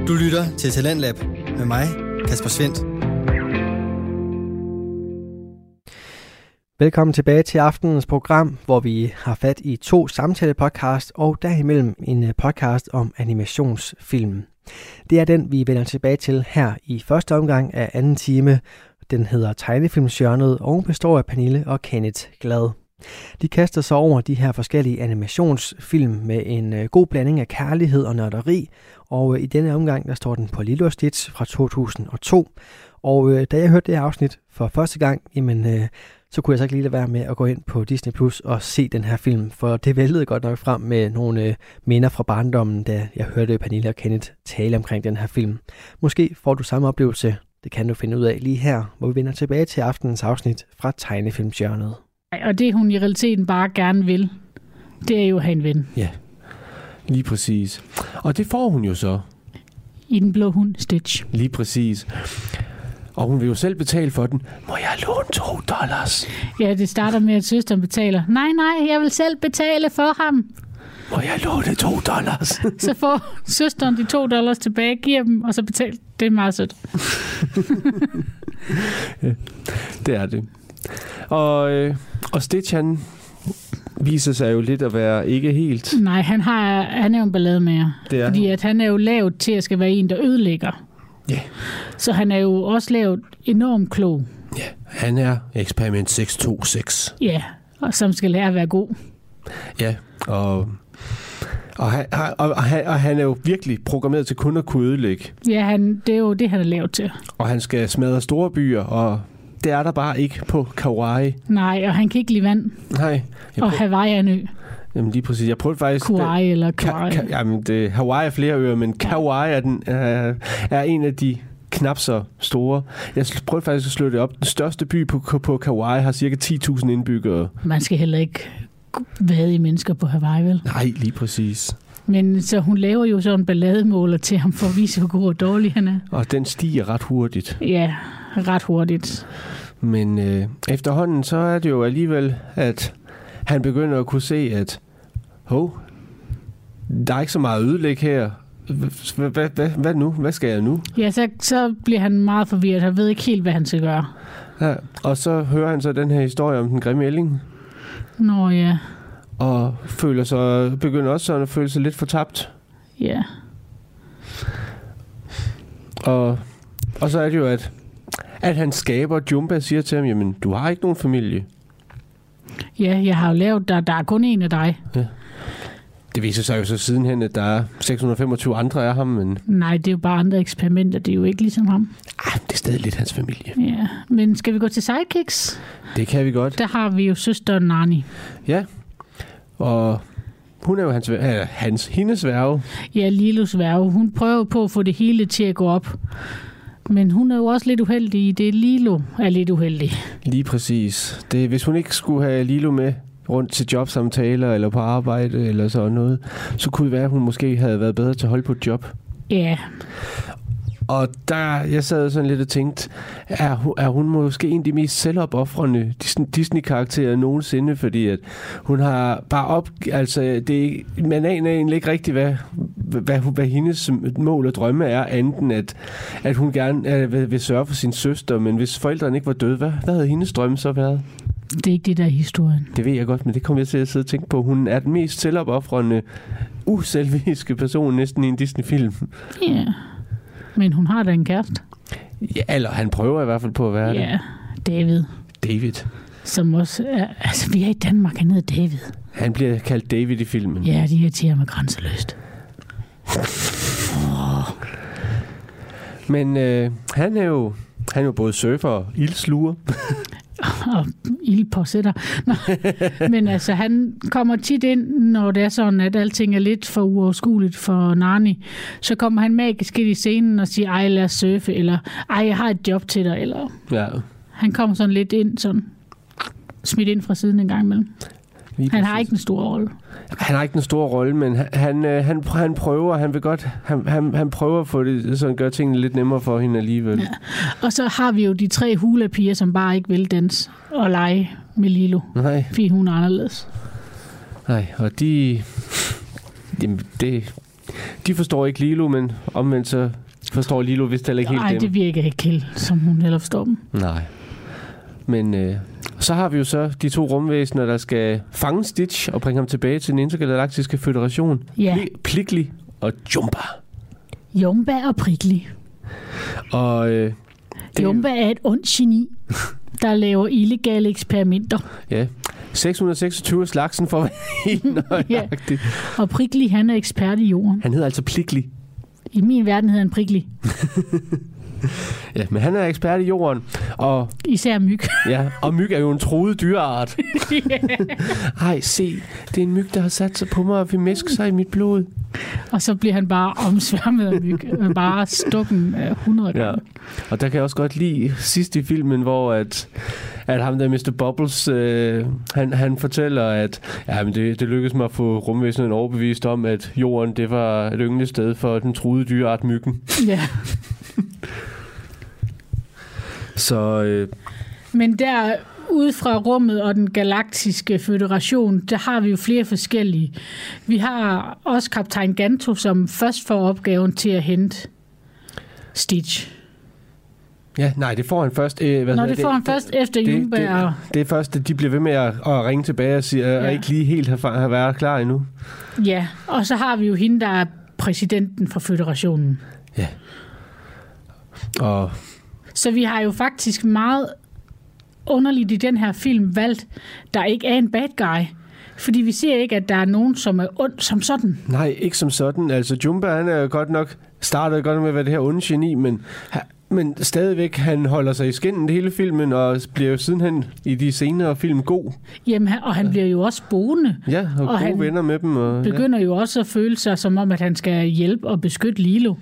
Du lytter til Talentlab med mig, Kasper Svendt. Velkommen tilbage til aftenens program, hvor vi har fat i 2 samtalepodcast og derimellem en podcast om animationsfilm. Det er den, vi vender tilbage til her i første omgang af anden time. Den hedder Tegnefilmshjørnet og består af Pernille og Kenneth Glad. De kaster sig over de her forskellige animationsfilm med en god blanding af kærlighed og nørderi, og i denne omgang der står den på Lilo & Stitch fra 2002. Og da jeg hørte det her afsnit for første gang, så kunne jeg så ikke lige lade være med at gå ind på Disney Plus og se den her film, for det væltede godt nok frem med nogle minder fra barndommen, da jeg hørte Pernille og Kenneth tale omkring den her film. Måske får du samme oplevelse, det kan du finde ud af lige her, hvor vi vender tilbage til aftenens afsnit fra Tegnefilmshjørnet. Og det hun i realiteten bare gerne vil, det er jo at have en ven. Ja, lige præcis. Og det får hun jo så. I Den Blå Hund Stitch. Lige præcis. Og hun vil jo selv betale for den. Må jeg låne $2? Ja, det starter med, at søsteren betaler. Nej, jeg vil selv betale for ham. Må jeg låne $2? Så får søsteren de $2 tilbage, giver dem, og så betaler. Det er meget sødt. Ja, det er det. Og Stitch, han viser sig jo lidt at være ikke helt... Nej, han er jo en ballademager. Fordi at han er jo lavet til at skal være en, der ødelægger. Ja. Så han er jo også lavet enormt klog. Ja, han er eksperiment 626. Ja, og som skal lære at være god. Ja, og han er jo virkelig programmeret til kun at kunne ødelægge. Ja, det er jo det, han er lavet til. Og han skal smadre store byer, og det er der bare ikke på Kauai. Nej, og han kan ikke lide vand. Nej. Og Hawaii er en ø. Jamen lige præcis. Jeg prøvede faktisk... Kauai eller Kauai. Jamen, Hawaii er flere øer, men Kauai er en af de knap så store. Jeg prøvede faktisk at slå det op. Den største by på Kauai har cirka 10.000 indbyggere. Man skal heller ikke vade i mennesker på Hawaii, vel? Nej, lige præcis. Men så hun laver jo sådan en ballademåler til ham for at vise, hvor god og dårlig han er. Og den stiger ret hurtigt. Ja, ret hurtigt. Men efterhånden så er det jo alligevel, at han begynder at kunne se, at der er ikke så meget ødelæg her. Hvad nu? Hvad skal jeg nu? Ja, så bliver han meget forvirret. Han ved ikke helt, hvad han skal gøre. Ja, og så hører han så den her historie om den grimme ælling. Nå ja. Og begynder også sådan at føle sig lidt fortabt. Ja. Og så er det jo, at han skaber Jumba siger til ham, jamen, du har ikke nogen familie. Ja, jeg har jo lavet, der er kun en af dig. Ja. Det viser sig jo så sidenhen, at der er 625 andre af ham, men... Nej, det er jo bare andre eksperimenter, det er jo ikke ligesom ham. Det er stadig lidt hans familie. Ja, men skal vi gå til sidekicks? Det kan vi godt. Der har vi jo søsteren Nani. Ja, og hun er jo hendes værge. Ja, Lilos værge. Hun prøver på at få det hele til at gå op. Men hun er jo også lidt uheldig i det. Lilo er lidt uheldig. Lige præcis. Hvis hun ikke skulle have Lilo med rundt til jobsamtaler eller på arbejde eller sådan noget, så kunne det være, at hun måske havde været bedre til at holde på et job. Ja. Og jeg sad sådan lidt og tænkte, er hun måske en af de mest selvopofrende Disney-karakterer nogensinde, fordi at hun har bare man aner egentlig ikke rigtigt, hvad hendes mål og drømme er, anden at hun gerne vil sørge for sin søster, men hvis forældrene ikke var døde, hvad havde hendes drømme så været? Det er ikke det, der er historien. Det ved jeg godt, men det kommer jeg til at sidde og tænke på. Hun er den mest selvopofrende, uselviske person næsten i en Disney-film. Ja. Yeah. Men hun har da en kæreste. Ja, eller han prøver i hvert fald på at være det. Ja, David. Som også er... Altså, vi er i Danmark, han hedder David. Han bliver kaldt David i filmen. Ja, de irriterer mig grænseløst. Men han er jo både surfer og ildsluger. Og ildpåsætter. Men altså, han kommer tit ind, når det er sådan, at alting er lidt for uoverskueligt for Nani. Så kommer han magisk ind i scenen og siger, ej, lad os surfe, eller ej, jeg har et job til dig, eller... Ja. Han kommer sådan lidt ind, sådan smidt ind fra siden en gang imellem. Han har ikke en stor rolle. Han har ikke en stor rolle, men han prøver, han vil godt, han prøver at få det, så han gør tingene lidt nemmere for hende alligevel. Ja. Og så har vi jo de 3 hula-piger, som bare ikke vil danse og lege med Lilo. Nej. Fordi hun er anderledes. Nej, og jamen de forstår ikke Lilo, men omvendt så forstår Lilo vist heller ikke helt dem. Nej, det virker ikke helt, som hun heller forstår dem. Nej. Men så har vi jo så de 2 rumvæsener, der skal fange Stitch og bringe ham tilbage til den intergalaktiske føderation. Ja. Plickly og Jumba. Jumba og Prickly. Og Jumba er et ondt geni, der laver illegale eksperimenter. Ja. 626 slagsen for at være helt nøjagtig. Ja. Og Prickly, han er ekspert i jorden. Han hedder altså Plickly. I min verden hedder han Prickly. Ja, men han er ekspert i jorden. Og især myg. Ja, og myg er jo en truet dyreart. Ej, se, det er en myg, der har sat sig på mig og vil mæske sig i mit blod. Og så bliver han bare omsværmet af myg. Bare stukken 100 gange. Ja. Og der kan jeg også godt lide sidst i filmen, hvor at ham der Mr. Bubbles, han fortæller, at men det lykkedes mig at få rumvæsenet overbevist om, at jorden, det var et yndligt sted for den truede dyreart myggen. Ja. Så, men der ude fra rummet og den galaktiske føderation, der har vi jo flere forskellige. Vi har også kaptajn Ganto, som først får opgaven til at hente Stitch. Ja, nej, det får han først. Det får han først efter Jumba. Det er først, at de bliver ved med at ringe tilbage og siger, at ikke lige helt har været klar endnu. Ja, og så har vi jo hende, der er præsidenten for føderationen. Ja. Og så vi har jo faktisk meget underligt i den her film valgt, der ikke er en bad guy. Fordi vi ser ikke, at der er nogen, som er ond som sådan. Nej, ikke som sådan. Altså Jumba, han er godt nok startet godt med at være det her onde geni, men stadigvæk, han holder sig i skinnen hele filmen, og bliver jo sidenhen i de senere film god. Jamen, og han bliver jo også boende. Ja, og gode venner med dem. Og begynder jo også at føle sig som om, at han skal hjælpe og beskytte Lilo.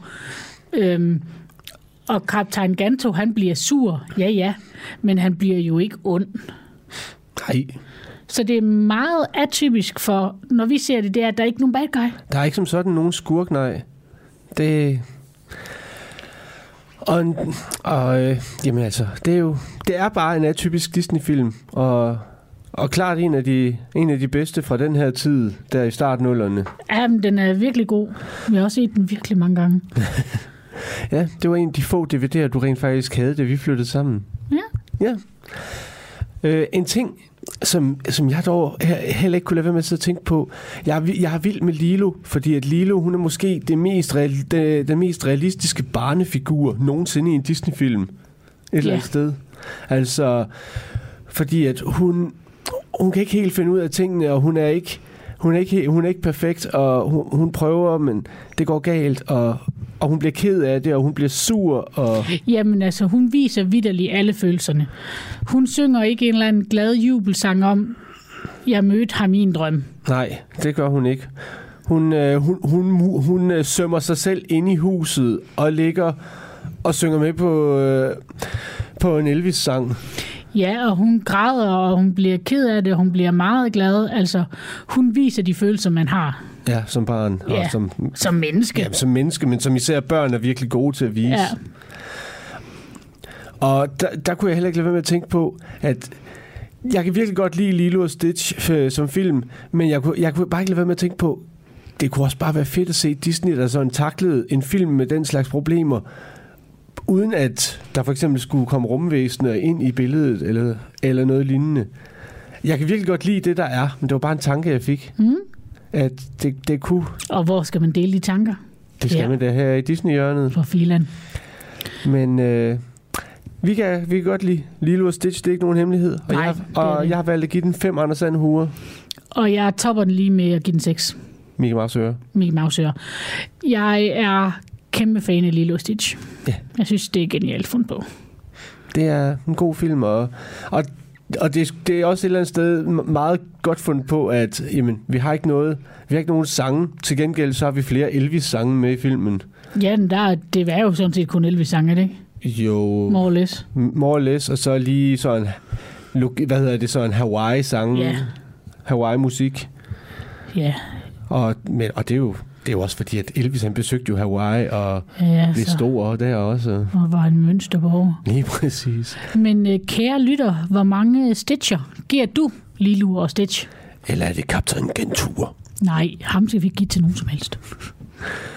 Og kaptajn Ganto, han bliver sur, ja, men han bliver jo ikke ond. Nej. Så det er meget atypisk for, når vi ser det, at der er ikke nogen bad guy. Der er ikke som sådan nogen skurk, nej. Det... jamen altså, det er bare en atypisk Disney-film, og klart en af de bedste fra den her tid, der i startnullerne. Jamen, den er virkelig god. Vi har også set den virkelig mange gange. Ja, det var en af de få DVD'er, du rent faktisk havde, da vi flyttede sammen. Ja. En ting, som jeg dog heller ikke kunne lade være med at tænke på. Jeg er vild med Lilo, fordi at Lilo, hun er måske den mest realistiske barnefigur nogensinde i en Disney-film. Et eller andet sted. Altså, fordi at hun kan ikke helt finde ud af tingene, og hun er ikke perfekt, og hun prøver, men det går galt, og hun bliver ked af det, og hun bliver sur. Og jamen altså, hun viser vitterligt alle følelserne. Hun synger ikke en eller anden glad jubelsang om, jeg mødte ham i en drøm. Nej, det gør hun ikke. Hun sømmer sig selv ind i huset, og ligger og synger med på en Elvis-sang. Ja, og hun græder, og hun bliver ked af det, og hun bliver meget glad. Altså, hun viser de følelser, man har. Ja, som barn. Ja, og som menneske. Ja, som menneske, men som især børn er virkelig gode til at vise. Ja. Og der kunne jeg heller ikke lade være med at tænke på, at jeg kan virkelig godt lide Lilo og Stitch som film, men jeg kunne bare ikke lade være med at tænke på, det kunne også bare være fedt at se Disney, der sådan taklede en film med den slags problemer, uden at der for eksempel skulle komme rumvæsener ind i billedet, eller noget lignende. Jeg kan virkelig godt lide det, der er, men det var bare en tanke, jeg fik. At det kunne... Og hvor skal man dele de tanker? Det skal man da her i Disney-hjørnet. For filan. Men vi kan godt lide Lilo og Stitch, det er ikke nogen hemmelighed. Og jeg har valgt at give den 5 Anders And huer. Og jeg topper den lige med at give den 6. Mickey Mouse-øre. Mickey Mouse-øre. Jeg er kæmpe fan af Lilo og Stitch. Ja. Jeg synes, det er genialt fundet på. Det er en god film, og det er også et eller andet sted meget godt fundet på, at jamen, vi har ikke nogen sange. Til gengæld så har vi flere Elvis-sange med i filmen. Ja, det var jo sådan set kun Elvis-sange, det ikke? Jo. More or less. More or less, og så lige sådan, sådan Hawaii-sange. Ja. Hawaii-musik. Ja. Og det er jo også fordi, at Elvis han besøgte jo Hawaii, og blev stor der også. Og var en mønsterborger. Lige præcis. Men kære lytter, hvor mange Stitcher giver du Lilo og Stitch? Eller er det kaptajn Gantur? Nej, ham skal vi ikke give til nogen som helst.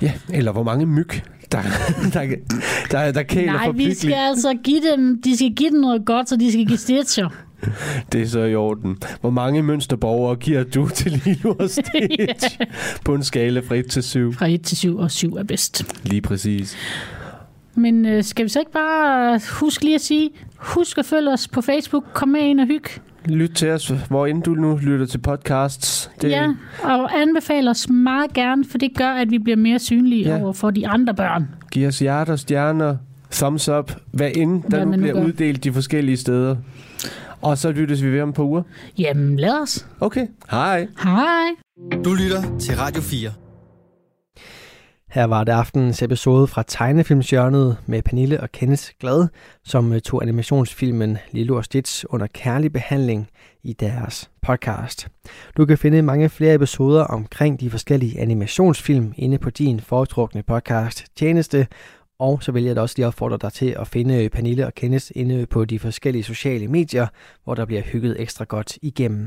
Ja, eller hvor mange myg, der kæler Nej, for vi skal altså de skal give dem noget godt, så de skal give stitcher. Det er så i orden. Hvor mange mønsterborgere giver du til Lilo og Stitch? På en skala fra 1 til 7? Fra 1 til 7, og 7 er bedst. Lige præcis. Men skal vi så ikke bare huske lige at sige, husk at følge os på Facebook, kom med ind og hygge. Lyt til os, hvor end du nu lytter til podcasts. Ja, og anbefale os meget gerne, for det gør, at vi bliver mere synlige over for de andre børn. Giv os hjerter, stjerner, thumbs up, hvad end der nu bliver uddelt de forskellige steder. Og så lyttes vi ved om et par uger. Jamen, lad os. Okay, hej. Hej. Du lytter til Radio 4. Her var det aftenens episode fra Tegnefilmshjørnet med Pernille og Kenneth Glad, som tog animationsfilmen Lilo og Stitch under kærlig behandling i deres podcast. Du kan finde mange flere episoder omkring de forskellige animationsfilm inde på din foretrukne podcast tjeneste, og så vil jeg da også lige opfordre dig til at finde Pernille og Kenneth inde på de forskellige sociale medier, hvor der bliver hygget ekstra godt igennem.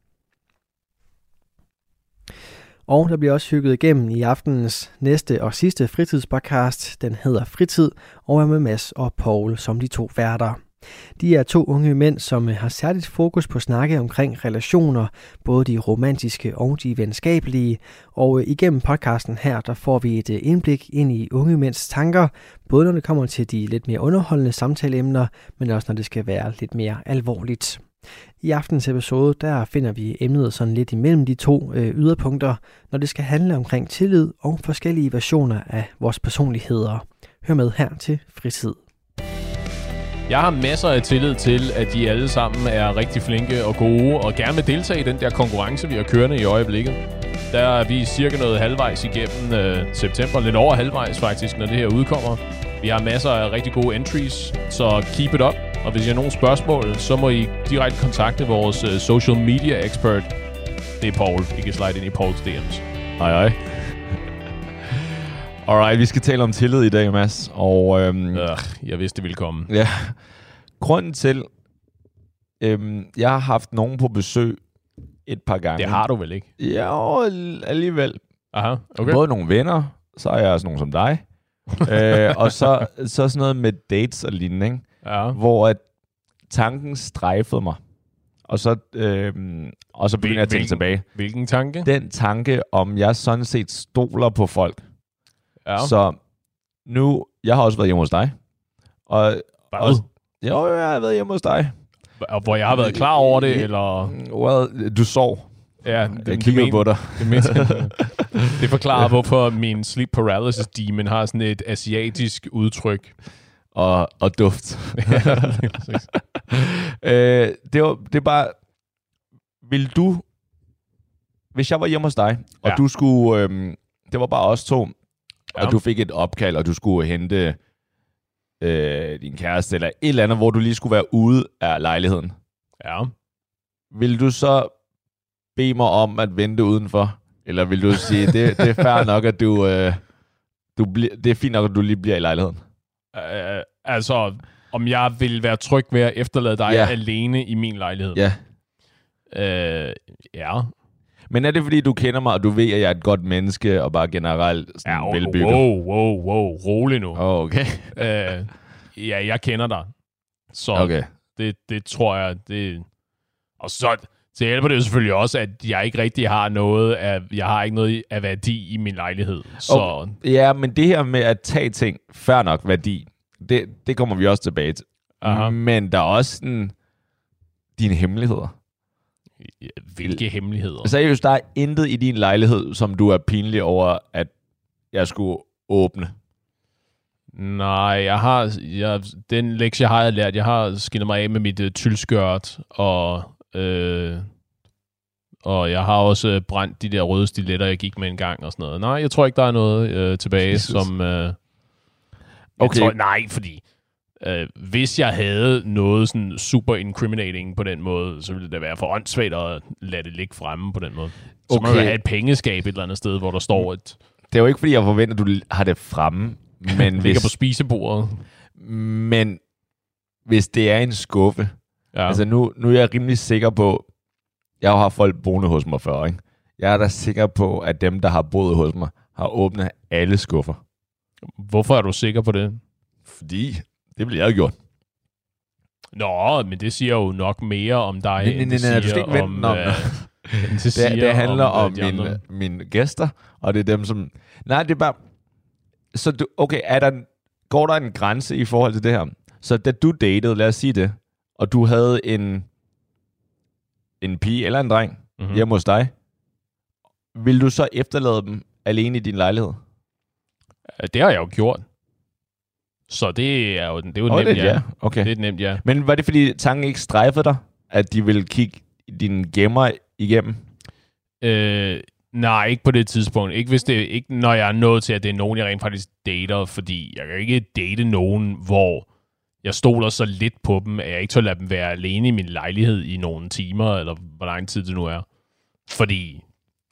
Og der bliver også hygget igennem i aftenens næste og sidste fritidspodcast. Den hedder Fritid og er med Mads og Paul som de to værter. De er to unge mænd, som har særligt fokus på at snakke omkring relationer, både de romantiske og de venskabelige. Og igennem podcasten her, der får vi et indblik ind i unge mænds tanker, både når det kommer til de lidt mere underholdende samtaleemner, men også når det skal være lidt mere alvorligt. I aftens episode, der finder vi emnet sådan lidt imellem de to yderpunkter, når det skal handle omkring tillid og forskellige versioner af vores personligheder. Hør med her til Fritid. Jeg har masser af tillid til, at de alle sammen er rigtig flinke og gode, og gerne vil deltage i den der konkurrence, vi har kørende i øjeblikket. Der er vi cirka noget halvvejs igennem september, lidt over halvvejs faktisk, når det her udkommer. Vi har masser af rigtig gode entries, så keep it up. Og hvis I har nogle spørgsmål, så må I direkte kontakte vores social media expert. Det er Paul. I kan slide ind i Pauls DM's. Hej. Alright, vi skal tale om tillid i dag, Mads. Og, jeg vidste, det ville komme. Ja. Grunden til, jeg har haft nogen på besøg et par gange. Det har du vel ikke? Ja, alligevel. Aha, okay. Både nogle venner, så er jeg også nogen som dig. Og så sådan noget med dates og lignende, ikke? Ja. Hvor at tanken strejfede mig. Og så begyndte jeg at tænke tilbage. Hvilken tanke? Den tanke, om jeg sådan set stoler på folk. Ja. Så nu, jeg har også været hjemme hos dig. Jo, jeg har været hjemme hos dig. Hvor jeg har været klar over det, eller? Well, du sov. Ja, jeg kiggede på dig. Det forklarer, hvorfor min sleep paralysis demon har sådan et asiatisk udtryk. Og duft. Det er bare, vil du, hvis jeg var hjemme hos dig, og du skulle, det var bare os to, og du fik et opkald, og du skulle hente din kæreste, eller et eller andet, hvor du lige skulle være ude af lejligheden. Ja. Vil du så bede mig om at vente udenfor? Eller vil du sige, det er fair nok, at det er fint nok, at du lige bliver i lejligheden? Altså, om jeg vil være tryg ved at efterlade dig alene i min lejlighed? Ja. Ja. Men er det, fordi du kender mig, og du ved, at jeg er et godt menneske, og bare generelt velbygget? Wow, rolig nu. Okay. Ja, jeg kender dig. Så okay. Det tror jeg, det... Og så hjælper det jo selvfølgelig også, at jeg ikke rigtig har noget af værdi i min lejlighed. Så... Okay. Ja, men det her med at tage ting, fair nok værdi, det kommer vi også tilbage til. Aha. Men der er også dine hemmeligheder. Hvilke hemmeligheder? Seriøst, der er intet i din lejlighed, som du er pinlig over, at jeg skulle åbne. Nej, den lektie har jeg lært. Jeg har skinnet mig af med mit tyldskørt, og jeg har også brændt de der røde stiletter, jeg gik med en gang og sådan noget. Nej, jeg tror ikke, der er noget tilbage, som... Okay. Fordi hvis jeg havde noget sådan super incriminating på den måde, så ville det da være for åndssvagt at lade det ligge fremme på den måde. Så må jeg have et pengeskab et eller andet sted, hvor der står et... Det er jo ikke, fordi jeg forventer, at du har det fremme. Men ligger på spisebordet. Men hvis det er en skuffe... Ja. Altså nu er jeg rimelig sikker på... Jeg har folk boende hos mig før, ikke? Jeg er da sikker på, at dem, der har boet hos mig, har åbnet alle skuffer. Hvorfor er du sikker på det? Fordi det ville jeg have gjort. Nå, men det siger jo nok mere om dig, Nej, du skal ikke vente om det handler om mine gæster, og det er dem, som... Nej, det er bare... Så du, okay, går der en grænse i forhold til det her? Så da du datede, lad os sige det, og du havde en pige eller en dreng hjemme hos dig, vil du så efterlade dem alene i din lejlighed? Det har jeg jo gjort. Så det er jo et nemt ja. Okay. Det er et nemt ja. Men var det fordi tanken ikke strejfede dig, at de ville kigge dine gemmer igennem? Nej, ikke på det tidspunkt. Ikke når jeg er nået til, at det er nogen, jeg rent faktisk dater, fordi jeg kan ikke date nogen, hvor jeg stoler så lidt på dem, at jeg ikke tør lade dem være alene i min lejlighed i nogle timer, eller hvor lang tid det nu er. Fordi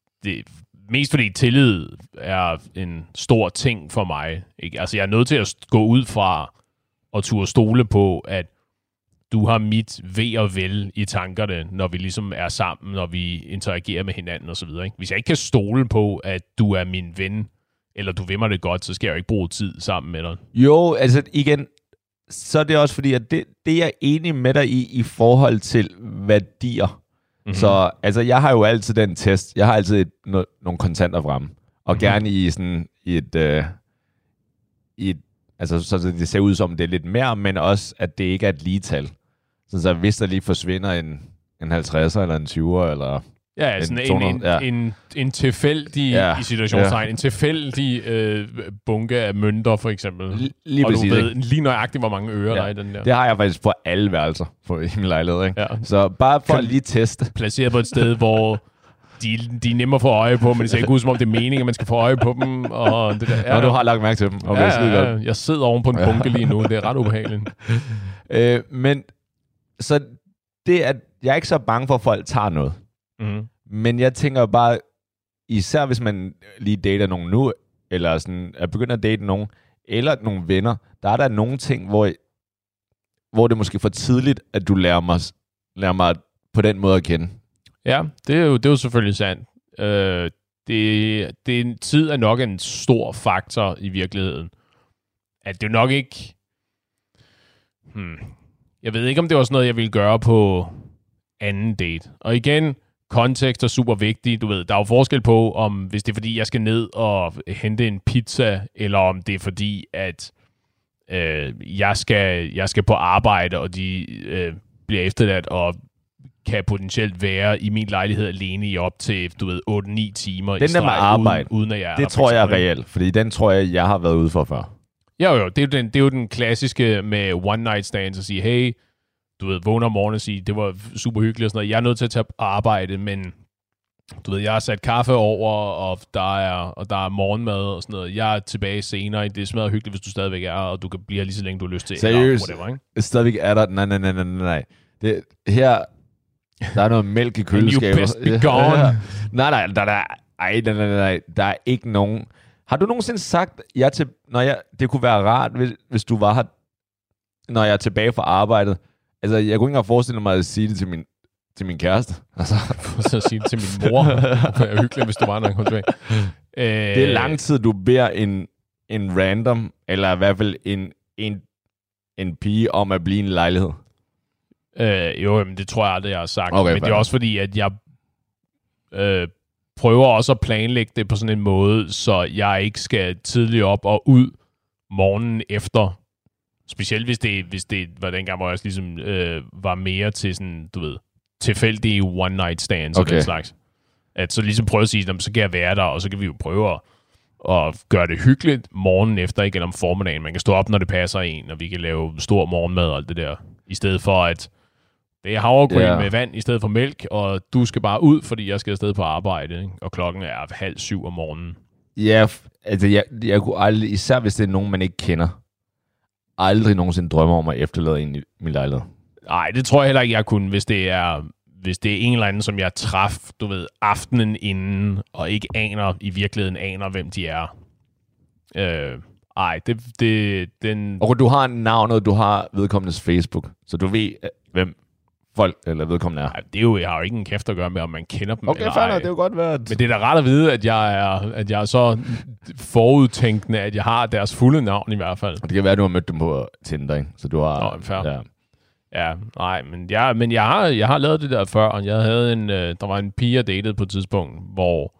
tillid er en stor ting for mig. Ikke? Altså, jeg er nødt til at gå ud fra og turde stole på, at du har mit ved og vel i tankerne, når vi ligesom er sammen, når vi interagerer med hinanden og så videre. Ikke? Hvis jeg ikke kan stole på, at du er min ven, eller du vil mig det godt, så skal jeg jo ikke bruge tid sammen med dig. Jo, altså igen, så er det også fordi, at det er jeg enig med dig i forhold til værdier. Mm-hmm. Så altså, jeg har jo altid den test. Jeg har altid nogle kontanter fremme. Og gerne i sådan altså, så det ser ud som, det er lidt mere, men også, at det ikke er et ligetal. Så hvis der lige forsvinder en 50'er, eller en 20'er, eller... Ja, sådan en tilfældig, i situationstegn, en tilfældig bunke af mønter, for eksempel. Lige og præcis, du ved lige nøjagtigt, hvor mange ører der er i den der. Det har jeg faktisk på alle værelser i min lejlighed, ikke? Ja. Så bare for at lige teste. Placeret på et sted, hvor de er nemmere at få øje på, men det ser ikke ud, som om det er meningen, at man skal få øje på dem. Og det der. Ja, du har lagt mærke til dem. Okay, jeg sidder oven på en bunke lige nu. Det er ret ubehageligt. Men så det at jeg er ikke så bange for, at folk tager noget. Mm. Men jeg tænker bare, især hvis man lige dater nogen nu, eller sådan er begyndt at date nogen, eller nogle venner, der er der nogle ting, hvor det er måske for tidligt, at du lærer mig på den måde at kende. Ja, det er jo selvfølgelig sandt. Tid er nok en stor faktor i virkeligheden. At det er nok ikke... Jeg ved ikke, om det var sådan noget, jeg ville gøre på anden date. Og igen... Kontekst er super vigtig. Du ved, der er jo forskel på, om hvis det er fordi, jeg skal ned og hente en pizza, eller om det er fordi, at jeg skal på arbejde, og de bliver efterladt og kan potentielt være i min lejlighed alene i op til, du ved, 8-9 timer den i streg, der med arbejde, uden at jeg det tror jeg er reelt, fordi den tror jeg har været ude for før. Jo, det er jo den klassiske med one night stands at sige, hey, du ved, vågner om morgenen og siger, det var super hyggeligt og sådan noget. Jeg er nødt til at tage arbejde, men du ved, jeg har sat kaffe over, og der er morgenmad og sådan noget. Jeg er tilbage senere. Det smager hyggeligt, hvis du stadigvæk er, og du kan blive lige så længe, du har lyst til. Seriøst? Eller whatever, ikke? Stadigvæk er der? Nej. Det, her, der er noget mælk i køleskabet. You best be gone. Nej. Der er ikke nogen... Har du nogensinde sagt, det kunne være rart, hvis du var her, når jeg er tilbage fra arbejdet? Altså, jeg kunne ikke engang forestille mig at sige det til min kæreste. Altså. Så sige det til min mor. Det er hyggeligt, hvis du var, når hun tilbage. Det er lang tid, du beder en random, eller i hvert fald en pige om at blive en lejlighed. Jo, men det tror jeg aldrig, jeg har sagt. Okay, men det er også fordi, at jeg prøver også at planlægge det på sådan en måde, så jeg ikke skal tidligt op og ud morgenen efter. Specielt hvis det var dengang, hvor jeg ligesom var mere til sådan, du ved, tilfældige one night stands og den slags. At så ligesom prøve at sige, så kan jeg være der, og så kan vi jo prøve at gøre det hyggeligt morgenen efter, ikke, eller om formiddagen. Man kan stå op, når det passer en, og vi kan lave stor morgenmad og alt det der. I stedet for, at det er havregryn med vand i stedet for mælk, og du skal bare ud, fordi jeg skal afsted på arbejde, ikke? Og klokken er 6:30 om morgenen. Ja, altså jeg kunne aldrig, især hvis det er nogen, man ikke kender, aldrig nogensinde drømmer om at efterlade en i min lejlighed. Nej, det tror jeg heller ikke, jeg kunne, hvis det er en eller anden, som jeg traf, du ved, aftenen inden, og ikke i virkeligheden aner, hvem de er. Og du har navnet, du har vedkommendes Facebook, så du ved, hvem folk, eller vedkommende er. Ej, det er jo, jeg har jo ikke en kæft at gøre med, om man kender dem Okay, eller fair ej. nok, det er jo godt være, Men det er da rart at vide, at jeg er så forudtænkende, at jeg har deres fulde navn i hvert fald. Det kan være, at du har mødt dem på Tinder, ikke? Så du har... Nå, fair. Ja. Ja, nej, men jeg har lavet det der før, og jeg havde der var en pige, jeg datede på et tidspunkt, hvor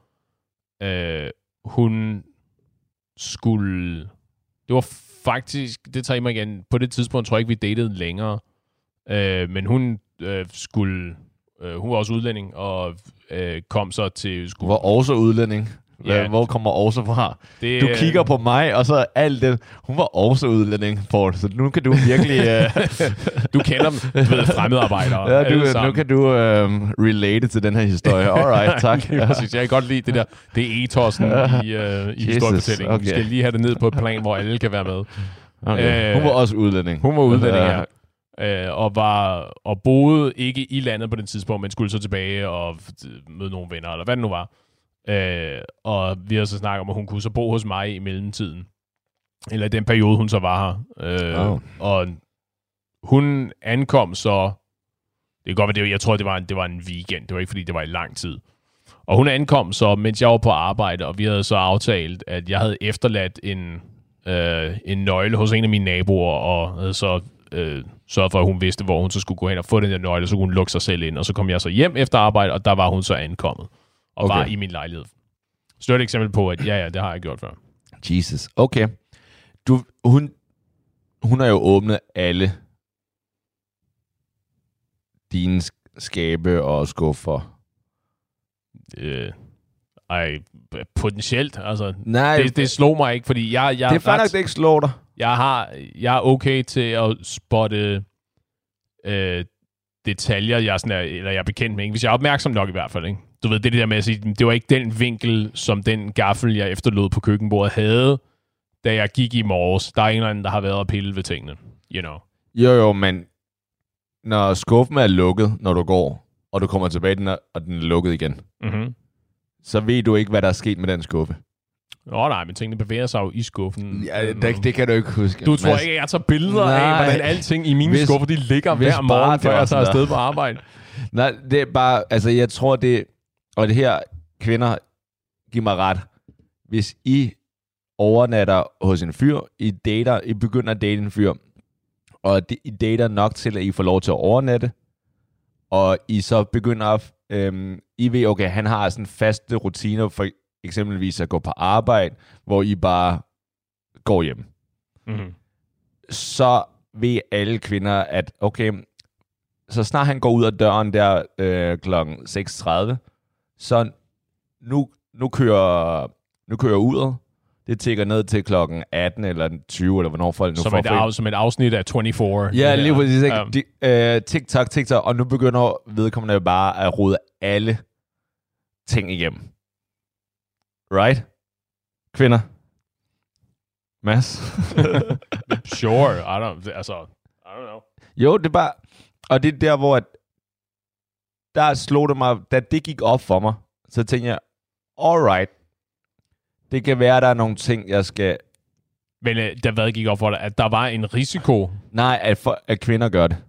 hun skulle... Det var faktisk... Det tager I mig igen. På det tidspunkt tror jeg ikke, vi datede længere. Men hun skulle... hun var også udlænding, og kom så til... Du var også udlænding. Ja. Hvor kommer også fra? Det, Du kigger på mig, og så alt det. Hun var også udlænding, Paul. Så nu kan du virkelig... Du kender dem, du ved, fremmedarbejdere. Ja, nu kan du relate til den her historie. Alright, tak. Ja, præcis. Jeg kan godt lide det der. Det er etosen i historiefortællingen. Okay. Vi skal lige have det ned på et plan, hvor alle kan være med. Okay. Hun var også udlænding. Hun var udlænding, ja. Og boede ikke i landet på den tidspunkt, men skulle så tilbage og møde nogle venner, eller hvad det nu var. Og vi har så snakket om, at hun kunne så bo hos mig i mellemtiden. Eller i den periode, hun så var her. Og hun ankom så... Det kan godt være, jeg tror, det var en weekend. Det var ikke, fordi det var i lang tid. Og hun ankom så, mens jeg var på arbejde, og vi havde så aftalt, at jeg havde efterladt en nøgle hos en af mine naboer, og havde så sørget for, at hun vidste, hvor hun så skulle gå hen og få den der nøgle, så kunne hun lukke sig selv ind. Og så kom jeg så hjem efter arbejde, og der var hun så ankommet. Og var i min lejlighed. Så det er et eksempel på, at ja, det har jeg gjort før. Jesus. Okay. Hun har jo åbnet alle dine skabe og skuffer. Potentielt. Altså, Nej. det slog mig ikke, fordi jeg det er faktisk nok, det ikke slår dig. Jeg er okay til at spotte detaljer, jeg er bekendt med. Ikke? Hvis jeg er opmærksom nok i hvert fald. Ikke? Du ved, det der med at sige, det var ikke den vinkel, som den gaffel, jeg efterlod på køkkenbordet, havde, da jeg gik i morges. Der er en eller anden, der har været og pille ved tingene. You know. Jo, men når skuffen er lukket, når du går, og du kommer tilbage, og den er lukket igen, så ved du ikke, hvad der er sket med den skuffe. Nej, men tingene bevæger sig jo i skuffen. Ja, det kan du ikke huske. Du tror ikke, at jeg tager billeder af, hvordan alting i mine skuffer, de ligger hver morgen, før jeg tager afsted på arbejde? Nej, det er bare, altså jeg tror det, og det her, kvinder, giv mig ret. Hvis I overnatter hos en fyr, I begynder at date en fyr, og I dater nok til, at I får lov til at overnatte, og I så begynder at, I ved, okay, han har sådan faste rutiner for eksempelvis at gå på arbejde, hvor I bare går hjem. Mm-hmm. Så ved alle kvinder, at okay, så snart han går ud af døren der klokken 6:30, så nu kører uret. Det tækker ned til klokken 18 eller 20, eller hvornår folk nu får som et afsnit af 24. Ja, lige præcis. TikTok, og nu begynder vedkommende bare at rode alle ting igennem. Right? Kvinder? Mads? Sure, I don't know. Jo, det er bare... Og det er der, hvor... Der slog det mig... Da det gik op for mig, så tænkte jeg... Alright. Det kan være, der er nogle ting, jeg skal... Men hvad gik op for dig? At der var en risiko? Nej, at kvinder gør det.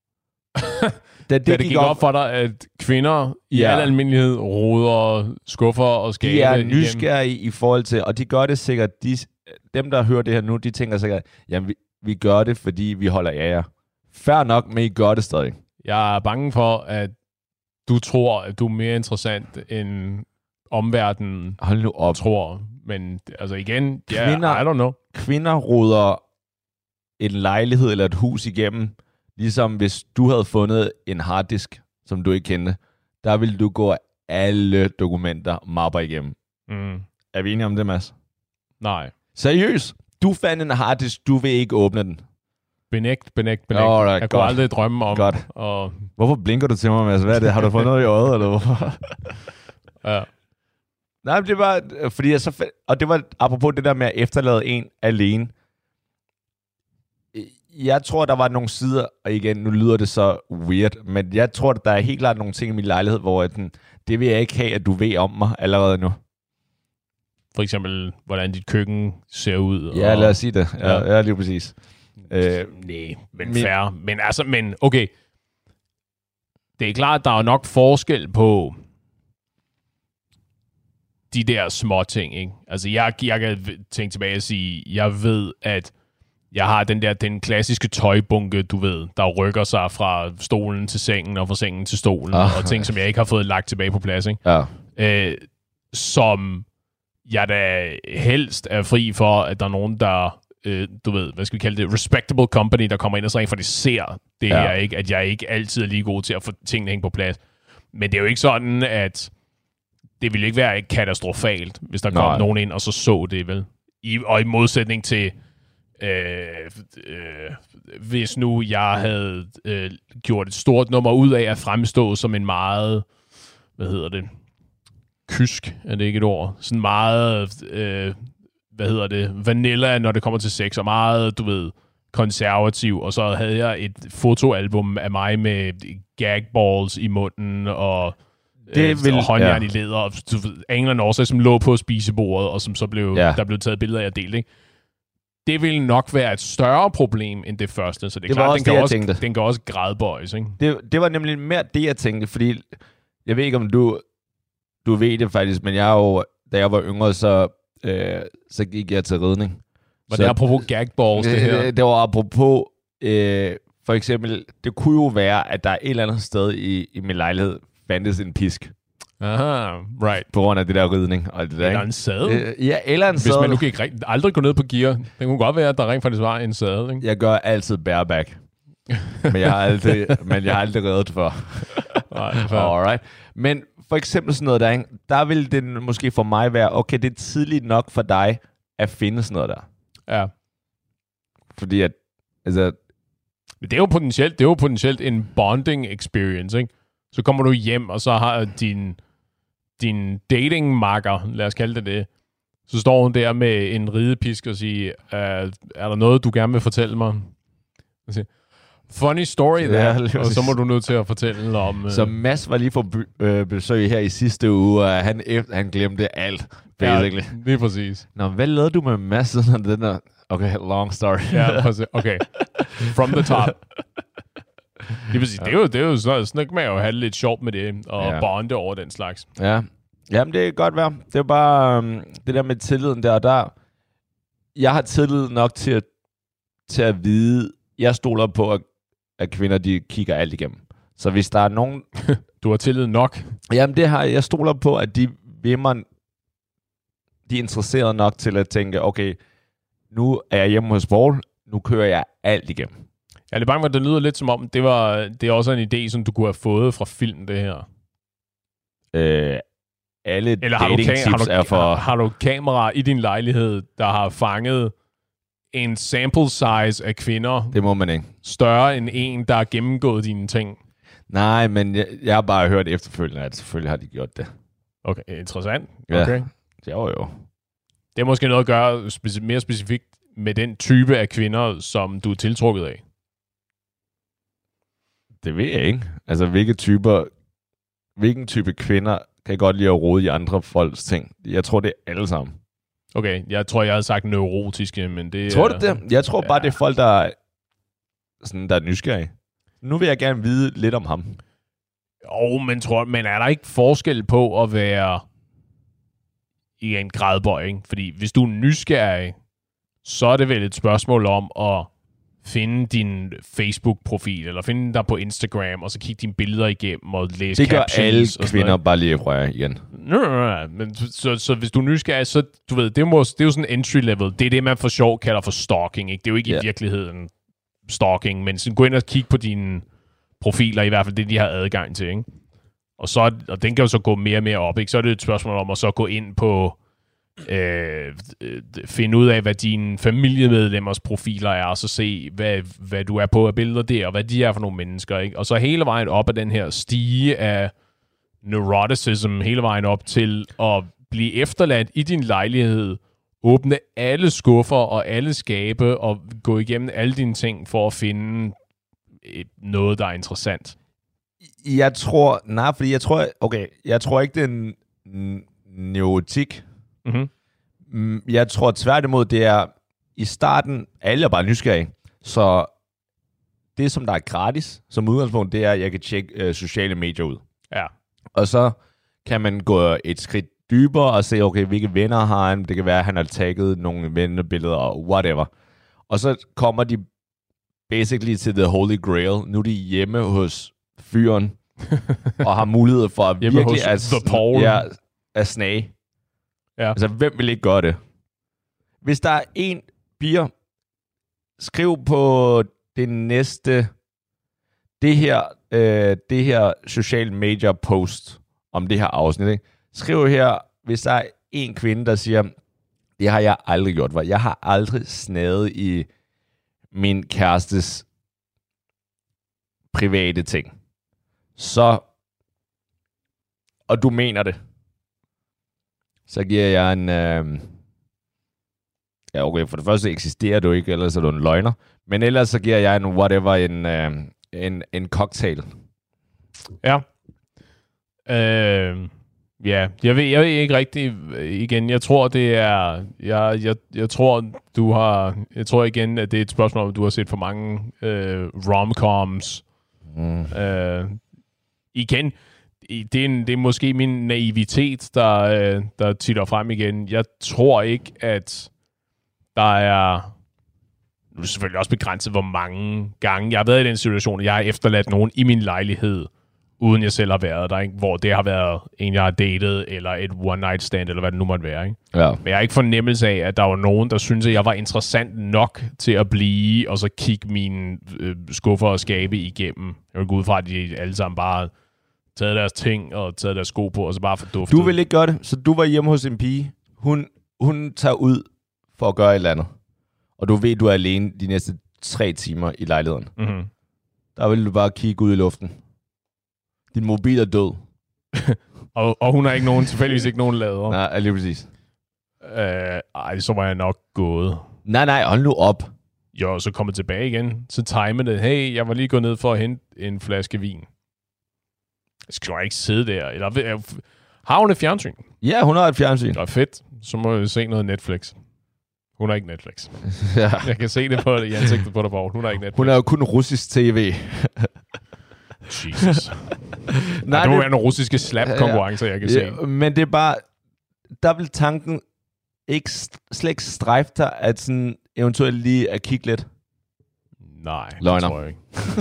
Da det gik op for dig, at kvinder i al almindelighed roder skuffer og skabe. De er nysgerrige i forhold til, og de gør det sikkert, dem der hører det her nu, de tænker sikkert, jamen vi gør det, fordi vi holder af jer. Fair nok, men I gør det stadig. Jeg er bange for, at du tror, at du er mere interessant end omverdenen tror. Men altså igen, I don't know. Kvinder roder en lejlighed eller et hus igennem, ligesom hvis du havde fundet en harddisk, som du ikke kendte, der ville du gå alle dokumenter, mapper igennem. Mm. Er vi enige om det, Mads? Nej. Seriøst? Du fandt en harddisk, du vil ikke åbne den. Benægt. Alright, jeg kunne aldrig drømme om. Godt. Og... Hvorfor blinker du til mig, Mads? Hvad er det? Har du fået noget i øjet, eller hvorfor? Ja. Nej, det var, fordi jeg så... Og det var apropos det der med at efterlade en alene. Jeg tror, der var nogle sider, og igen, nu lyder det så weird, men jeg tror, der er helt klart nogle ting i min lejlighed, hvor det vil jeg ikke have, at du ved om mig allerede nu. For eksempel, hvordan dit køkken ser ud. Ja, lad os sige det. Ja, lige præcis. Nej, men fair. Men okay. det er klart, at der er nok forskel på de der små ting, ikke? Altså, jeg kan tænke tilbage og sige, jeg ved, at jeg har den klassiske tøjbunke, du ved, der rykker sig fra stolen til sengen, og fra sengen til stolen, og ting, som jeg ikke har fået lagt tilbage på plads, ikke? Ja. Som jeg da helst er fri for, at der er nogen, der, du ved, hvad skal vi kalde det, respectable company, der kommer ind og så rent faktisk ser det her, ikke? At jeg ikke altid er lige god til at få tingene hængt på plads. Men det er jo ikke sådan, at det ville ikke være katastrofalt, hvis der kom nogen ind og så det, vel? Og i modsætning til, hvis nu jeg havde gjort et stort nummer ud af at fremstå som en meget, kysk, er det ikke et ord? Sådan meget, vanilla, når det kommer til sex, og meget, du ved, konservativ, og så havde jeg et fotoalbum af mig med gagballs i munden, og håndjern i læder, og England også, som lå på spisebordet, og som så der blev taget billeder af og delt, ikke? Det ville nok være et større problem end det første, så det er klart, den kan også gradbøjes, ikke? Det var nemlig mere det, jeg tænkte, fordi jeg ved ikke, om du ved det faktisk, men jeg jo, da jeg var yngre, så gik jeg til ridning. Var det apropos gagballs, det her? Det var apropos, for eksempel, det kunne jo være, at der et eller andet sted i min lejlighed fandtes en pisk. Aha, right. På grund af det der ridning. Og det der, eller en sadel. Ja, eller en sadel. Hvis man nu kan aldrig gå ned på gear, det kunne godt være, at der rent faktisk var en sadel, ikke? Jeg gør altid bareback. men jeg har aldrig reddet for. Alright. Men for eksempel sådan noget der vil det måske for mig være, okay, det er tidligt nok for dig at finde sådan noget der. Ja. Fordi at, altså... Men det er jo potentielt en bonding experience, ikke? Så kommer du hjem, og så har din datingmakker, lad os kalde det, så står hun der med en ridepisk og siger, er der noget, du gerne vil fortælle mig? Og siger, funny story der, og så må du nødt til at fortælle om... Så Mads var lige på besøg her i sidste uge, og han glemte alt, basically. Ja, lige præcis. Nå, hvad lavede du med Mads? Den der... Okay, long story. Ja, præcis. Okay. From the top. Det er jo sådan, man jo have lidt sjovt med det, og bonde over den slags. Ja. Jamen, det kan godt være. Det er bare det der med tilliden der. Jeg har tillid nok til at vide, jeg stoler på, at kvinder, de kigger alt igennem. Så hvis der er nogen... Du har tillid nok? Jamen, det har jeg stoler på, at de vil mig... De er interesseret nok til at tænke, okay, nu er jeg hjemme hos Paul, nu kører jeg alt igennem. Jeg er lidt bange for, at det lyder lidt som om, det er også en idé, som du kunne have fået fra film, det her. Alle dating-tips er for... Har du kamera i din lejlighed, der har fanget en sample size af kvinder? Det må man ikke. Større end en, der har gennemgået dine ting? Nej, men jeg har bare hørt efterfølgende, at selvfølgelig har de gjort det. Okay, interessant. Ja. Okay. Jo. Det er måske noget at gøre mere specifikt med den type af kvinder, som du er tiltrukket af. Det ved jeg ikke. Altså, hvilken type kvinder kan godt lide at rode i andre folks ting? Jeg tror, det er alle sammen. Okay, jeg tror, jeg havde sagt neurotiske, men det... Tror du det? Jeg tror bare, det er folk, der er nysgerrige. Nu vil jeg gerne vide lidt om ham. Men er der ikke forskel på at være i en gradbøjning? Fordi hvis du er nysgerrig, så er det vel et spørgsmål om at finde din Facebook-profil, eller finde dig på Instagram, og så kigge dine billeder igennem og læse captions. Det gør alle kvinder bare lige røre igen. Nej. Men så hvis du er nysgerrig, så du ved, det er jo sådan entry level. Det er det, man for sjov kalder for stalking, ikke? Det er jo ikke i virkeligheden stalking, men så gå ind og kigge på dine profiler, i hvert fald det, de har adgang til, ikke? Og den kan jo så gå mere og mere op, ikke? Så er det et spørgsmål om at så gå ind på finde ud af, hvad dine familiemedlemmers profiler er, og så se, hvad du er på af billeder der, og hvad de er for nogle mennesker, ikke? Og så hele vejen op af den her stige af neuroticism, hele vejen op til at blive efterladt i din lejlighed, åbne alle skuffer og alle skabe, og gå igennem alle dine ting for at finde noget, der er interessant. Jeg tror ikke, det er en neurotik. Mm-hmm. Jeg tror tværtimod, det er i starten, alle er bare nysgerrige, så det, som der er gratis, som udgangspunkt, det er, at jeg kan tjekke sociale medier ud. Ja. Og så kan man gå et skridt dybere og se, okay, hvilke venner har han? Det kan være, at han har tagget nogle vennebilleder og whatever. Og så kommer de basically til the holy grail. Nu er de hjemme hos fyren og har mulighed for at hjemme virkelig at snage. Ja. Altså, hvem vil ikke gøre det? Hvis der er en bier, skriv på det næste det her social media post om det her afsnit. Ikke? Skriv her, hvis der er en kvinde, der siger, det har jeg aldrig gjort, for jeg har aldrig snadet i min kærestes private ting. Så, og du mener det, så giver jeg en... ja, okay, for det første eksisterer du ikke, ellers er du en løgner. Men ellers så giver jeg en cocktail. Ja. Ja, jeg ved ikke rigtigt igen. Jeg tror, det er... Jeg tror igen, at det er et spørgsmål om, du har set for mange rom-coms. Igen, det er måske min naivitet, der titter frem igen. Jeg tror ikke, at der er... Nu er det selvfølgelig også begrænset, hvor mange gange jeg har været i den situation, at jeg har efterladt nogen i min lejlighed, uden jeg selv har været der, ikke? Hvor det har været en, jeg har datet, eller et one-night stand, eller hvad det nu måtte være. Ikke? Ja. Men jeg har ikke fornemmelse af, at der var nogen, der synes, at jeg var interessant nok til at blive, og så kigge mine skuffer og skabe igennem. Jeg vil gå ud fra, at de alle sammen bare taget deres ting og taget deres sko på, og så bare forduftet. Du vil ikke gøre det, så du var hjemme hos en pige. Hun tager ud for at gøre et eller andet. Og du ved, du er alene de næste 3 timer i lejligheden. Mm-hmm. Der vil du bare kigge ud i luften. Din mobil er død. og hun har ikke nogen, tilfældigvis ikke nogen lader. Nej, lige præcis. Så var jeg nok gået. Nej, hold nu op. Jo, så kommer tilbage igen. Så timer det. Hey, jeg var lige gået ned for at hente en flaske vin. Jeg skal jo ikke sidde der. Eller, har hun et fjernsyn? Ja, hun har et fjernsyn. Det er fedt. Så må jeg se noget Netflix. Hun har ikke Netflix. Ja. Jeg kan se det på i ansigtet på dig, Borg. Hun har ikke Netflix. Hun er jo kun russisk tv. Jesus. Nej, det må være nogle russiske slap-konkurrencer, jeg kan se. Men det er bare... Der vil tanken ikke slet ikke strejfe dig, at sådan eventuelt lige at kigge lidt. Nej, løgner. Det tror jeg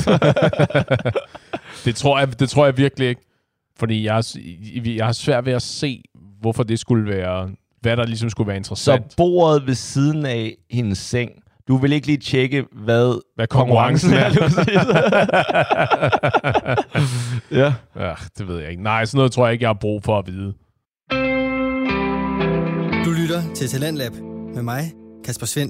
ikke. det tror jeg virkelig ikke. Fordi jeg har svært ved at se, hvorfor det skulle være... Hvad der ligesom skulle være interessant. Så bordet ved siden af hendes seng. Du vil ikke lige tjekke, hvad konkurrencen er. Ja. Det ved jeg ikke. Nej, sådan noget tror jeg ikke, jeg har brug for at vide. Du lytter til Talentlab med mig, Kasper Svendt.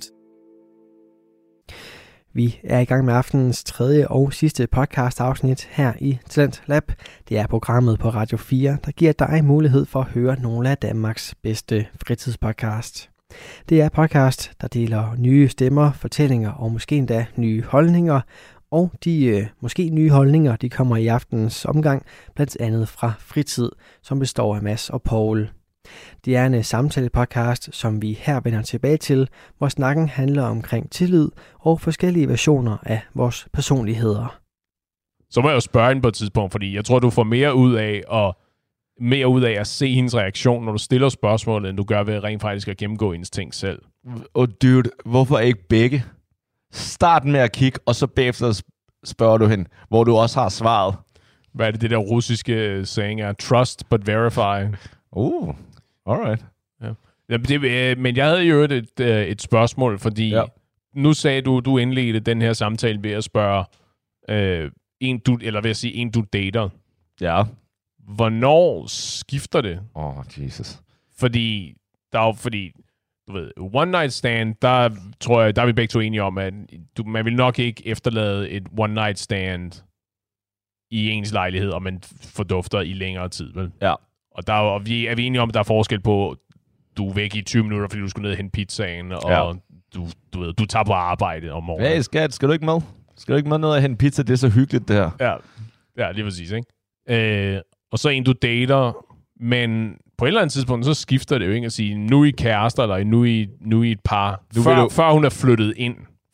Vi er i gang med aftenens 3. og sidste podcast-afsnit her i Talentlab. Det er programmet på Radio 4, der giver dig mulighed for at høre nogle af Danmarks bedste fritidspodcast. Det er podcast, der deler nye stemmer, fortællinger og måske endda nye holdninger. Og de måske nye holdninger, de kommer i aftenens omgang, blandt andet fra Fritid, som består af Mads og Paul. Det er en samtale-podcast, som vi her vender tilbage til, hvor snakken handler omkring tillid og forskellige versioner af vores personligheder. Så må jeg jo spørge hende på et tidspunkt, fordi jeg tror, du får mere ud af at se hendes reaktion, når du stiller spørgsmålet, end du gør ved rent faktisk at gennemgå hendes ting selv. Dude, hvorfor ikke begge? Start med at kigge, og så bagefter spørger du hende, hvor du også har svaret. Hvad er det der russiske saying er? Trust but verify. Alright. Ja. Men jeg havde jo et spørgsmål, fordi nu sagde du indledte den her samtale ved at spørge en du dater. Ja. Hvornår skifter det? Jesus. Fordi du ved, one night stand, der tror jeg, der er vi begge to enige om, at man vil nok ikke efterlade et one night stand i ens lejlighed, og man fordufter i længere tid, vel? Ja. Og er vi enige om, at der er forskel på, du er væk i 20 minutter, fordi du skal ned og hente pizzaen, og du tager på arbejde om morgenen. Hey skat, skal du ikke med? Skal du ikke med ned og hente pizza? Det er så hyggeligt, det her. Ja, det er præcis, ikke? Og så en, du dater, men på et eller andet tidspunkt, så skifter det jo ikke at sige, nu er I kærester, eller nu er I et par. Før hun er flyttet ind.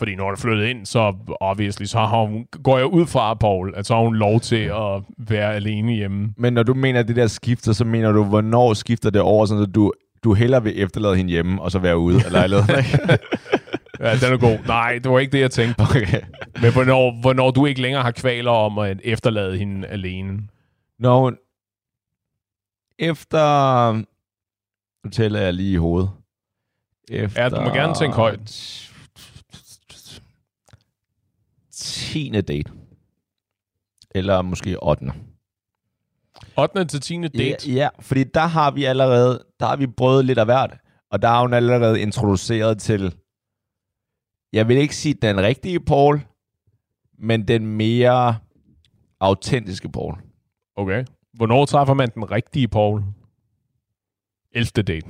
Fordi når hun er flyttet ind, så obviously, så har hun, går jeg ud fra, Paul, at så har hun lov til at være alene hjemme. Men når du mener det der skifter, så mener du, hvornår skifter det over, sådan at du hellere vil efterlade hende hjemme, og så være ude? Eller Ja, den er god. Nej, det var ikke det, jeg tænkte på. Okay. Men hvornår du ikke længere har kvaler om at efterlade hende alene? Når hun... Efter... Nu tæller jeg lige i hovedet. Efter... Ja, du må gerne tænke højt. 10. date. Eller måske 8. 8. til 10. date? Ja, fordi der har vi prøvet lidt af hvert. Og der har hun allerede introduceret til, jeg vil ikke sige den rigtige Paul, men den mere autentiske Paul. Okay. Hvornår træffer man den rigtige Paul? 11. date.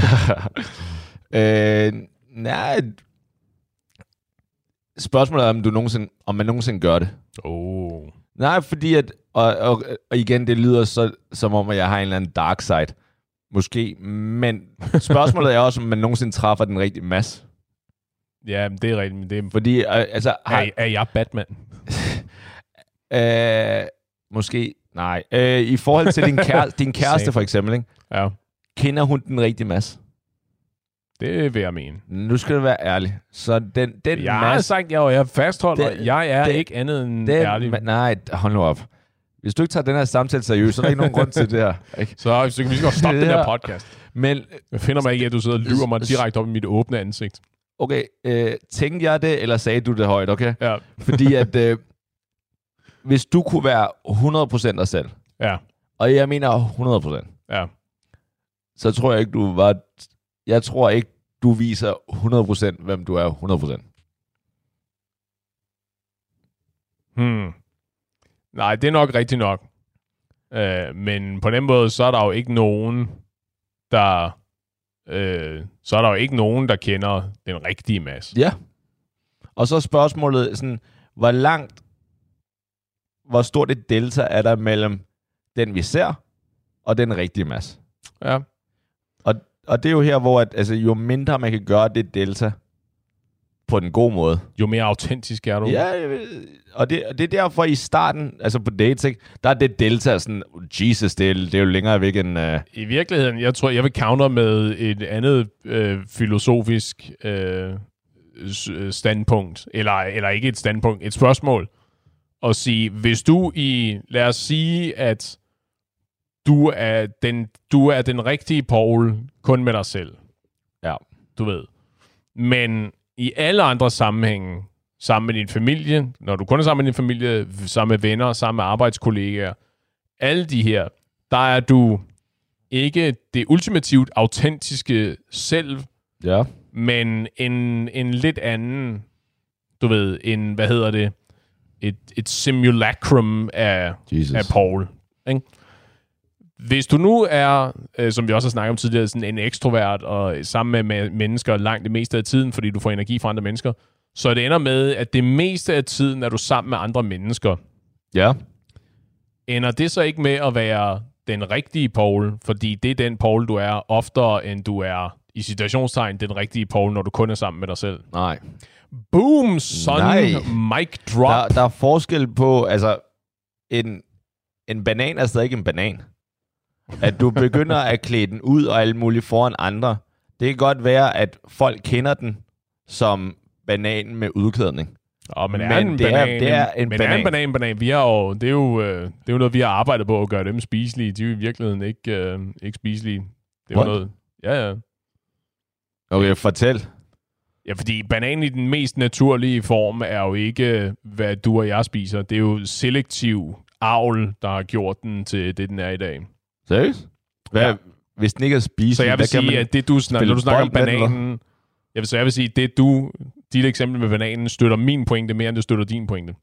Nej. Spørgsmålet er, om man nogensinde gør det. Nej, fordi at... Og igen, det lyder så, som om, at jeg har en eller anden dark side. Måske. Men spørgsmålet er også, om man nogensinde træffer den rigtige masse. Ja, det er rigtigt. Det er... Fordi, altså... Er jeg Batman? Måske. Nej. I forhold til din kæreste, for eksempel, ikke? Ja. Kender hun den rigtige masse? Det vil jeg mene. Nu skal du være ærlig. Så den jeg har sagt, jeg fastholder, jeg er ikke andet end ærlig. Nej, hold nu op. Hvis du ikke tager den her samtale seriøst, så er der ikke nogen grund til det her. Ikke? Så kan vi godt stoppe den her podcast. Men jeg finder mig ikke, at du sidder og lyver mig direkte op i mit åbne ansigt. Okay, tænkte jeg det, eller sagde du det højt, okay? Ja. Fordi at, hvis du kunne være 100% dig selv, ja. Og jeg mener 100%, ja. Så tror jeg ikke, du var... Jeg tror ikke, du viser 100%, hvem du er 100%. Nej, det er nok rigtigt nok. Men på den måde, så er der jo ikke nogen, der... der kender den rigtige masse. Ja. Og så spørgsmålet sådan, hvor stort et delta er der mellem den, vi ser, og den rigtige masse? Ja. Og det er jo her, hvor jo mindre man kan gøre det delta på den gode måde, jo mere autentisk er du. Ja, og det er derfor i starten, altså på dates, ikke, der er det delta sådan, Jesus, det er jo længere væk end... I virkeligheden, jeg tror, jeg vil counter med et andet filosofisk standpunkt, eller ikke et standpunkt, et spørgsmål, og sige, hvis du lad os sige, at du er den rigtige Paul kun med dig selv. Ja. Du ved. Men i alle andre sammenhænge, sammen med din familie, når du kun er sammen med din familie, sammen med venner, sammen med arbejdskollegaer, alle de her, der er du ikke det ultimativt autentiske selv, ja, men en lidt anden, du ved, et simulacrum af Paul. Ikke? Hvis du nu er, som vi også har snakket om tidligere, sådan en ekstrovert og sammen med mennesker langt det meste af tiden, fordi du får energi fra andre mennesker, så det ender med, at det meste af tiden er du sammen med andre mennesker. Ja. Ender det så ikke med at være den rigtige Paul, fordi det er den Paul, du er oftere, end du er i situationstegn den rigtige Paul, når du kun er sammen med dig selv? Nej. Boom, son. Nej. Mic drop. Der er forskel på, altså, en banan er stadig ikke en banan. At du begynder at klæde den ud og alt muligt foran andre. Det kan godt være, at folk kender den som bananen med udklædning. Men det er en banan. Vi har jo, det er jo noget, vi har arbejdet på at gøre dem spiselige. De er jo i virkeligheden ikke spiselige. Det er noget... Ja. Okay, fortæl. Ja, fordi bananen i den mest naturlige form er jo ikke, hvad du og jeg spiser. Det er jo selektiv avl, der har gjort den til det, den er i dag. Seriøst? Ja. Hvis den ikke er spiselig, så jeg vil sige, at det når du snakker om bananen... Jeg vil sige, at dit eksempel med bananen støtter min pointe mere, end det støtter din pointe.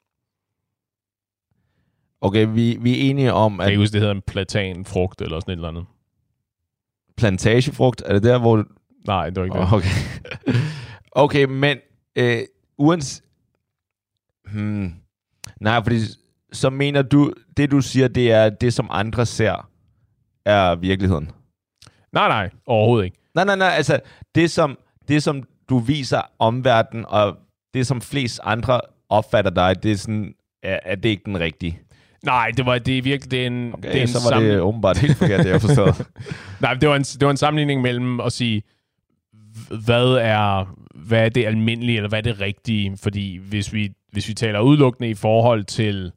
Okay, vi er enige om, at... Jeg kan huske, det hedder en platanfrugt eller sådan et eller andet. Plantagefrugt? Er det der, hvor... Nej, det var ikke det. Okay. Okay, men Nej, fordi så mener du, det du siger, det er det, som andre ser, er virkeligheden? Nej, overhovedet ikke. Nej, altså det som du viser omverdenen, og det som flest andre opfatter dig, det er sådan, at det ikke den rigtige. Nej, det er virkelig det er en, okay, det er en så var det åbenbart helt forkert, det jeg forstod. Nej, det var en sammenligning mellem at sige, hvad er det almindelige, eller hvad er det rigtige? Fordi hvis vi taler udelukkende i forhold til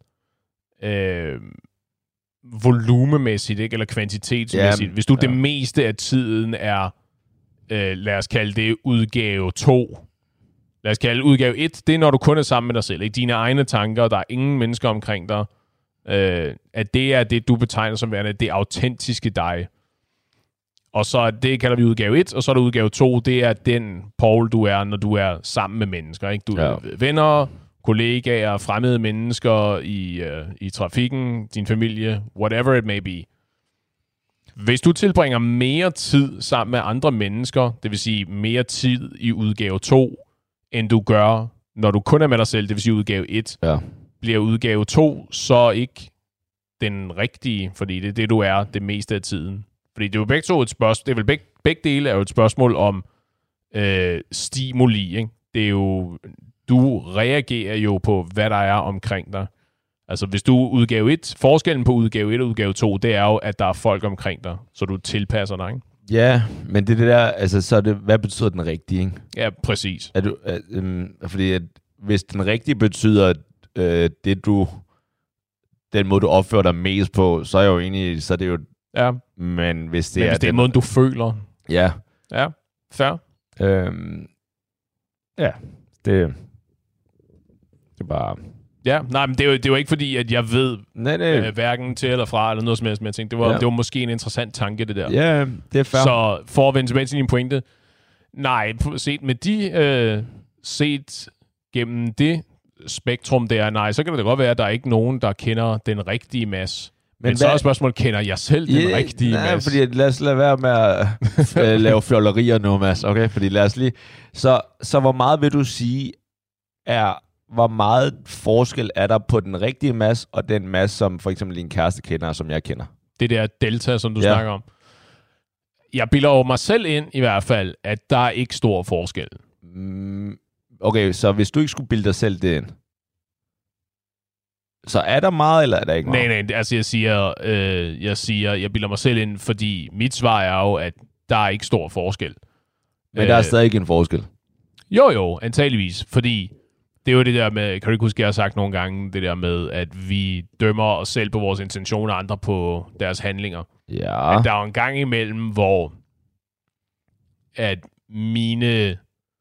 volumemæssigt, ikke, eller kvantitetsmæssigt, hvis du det meste af tiden er, lad os kalde det udgave 2, lad os kalde udgave 1, det er når du kun er sammen med dig selv, ikke? Dine egne tanker, der er ingen mennesker omkring dig, at det er det, du betegner som værende det autentiske dig. Og så det kalder vi udgave 1, og så er der udgave 2, det er den Paul, du er, når du er sammen med mennesker. Ikke? Du er venner, kollegaer, fremmede mennesker i trafikken, din familie, whatever it may be. Hvis du tilbringer mere tid sammen med andre mennesker, det vil sige mere tid i udgave 2, end du gør, når du kun er med dig selv, det vil sige udgave 1, bliver udgave 2 så ikke den rigtige, fordi det er det, du er det meste af tiden. Fordi det er jo begge to et spørgsmål, det er vel begge dele er jo et spørgsmål om stimuli, ikke? Det er jo, du reagerer jo på, hvad der er omkring dig. Altså hvis du udgave 1, forskellen på udgave 1 og udgave 2, det er jo, at der er folk omkring dig, så du tilpasser dig, ikke? Ja, men det der, altså så er det, hvad betyder den rigtige, ikke? Ja, præcis. Fordi at, hvis den rigtige betyder, den måde du opfører dig mest på, så er jeg jo enig, så er det jo. Ja. Men hvis det er måden, du føler. Ja. Ja, fair. Ja, det er bare. Ja, nej, men det er jo ikke fordi, at jeg ved hverken til eller fra, eller noget som helst, men jeg tænkte, det var måske en interessant tanke, det der. Ja, det er fair. Så for at vende tilbage til din pointe, nej, set gennem det spektrum der, nej, så kan det da godt være, at der er ikke nogen, der kender den rigtige Mads. Men så er spørgsmålet, kender jeg selv den rigtige Mads? Fordi lad os lade være med at lave fjollerier nu, Mads. Okay, fordi lad os lige. Så hvor meget vil du sige, hvor meget forskel er der på den rigtige Mads, og den Mads, som for eksempel din kæreste kender, som jeg kender? Det der delta, som du snakker om. Jeg bilder over mig selv ind, i hvert fald, at der er ikke stor forskel. Okay, så hvis du ikke skulle bilde dig selv det ind, så er der meget, eller er der ikke meget? Nej, altså jeg bilder mig selv ind, fordi mit svar er jo, at der er ikke stor forskel. Men der er stadig ikke en forskel? Jo, antageligvis, fordi det er jo det der med, kan du ikke huske, jeg har sagt nogle gange, det der med, at vi dømmer os selv på vores intentioner, og andre på deres handlinger. Ja. At der er jo en gang imellem, hvor at mine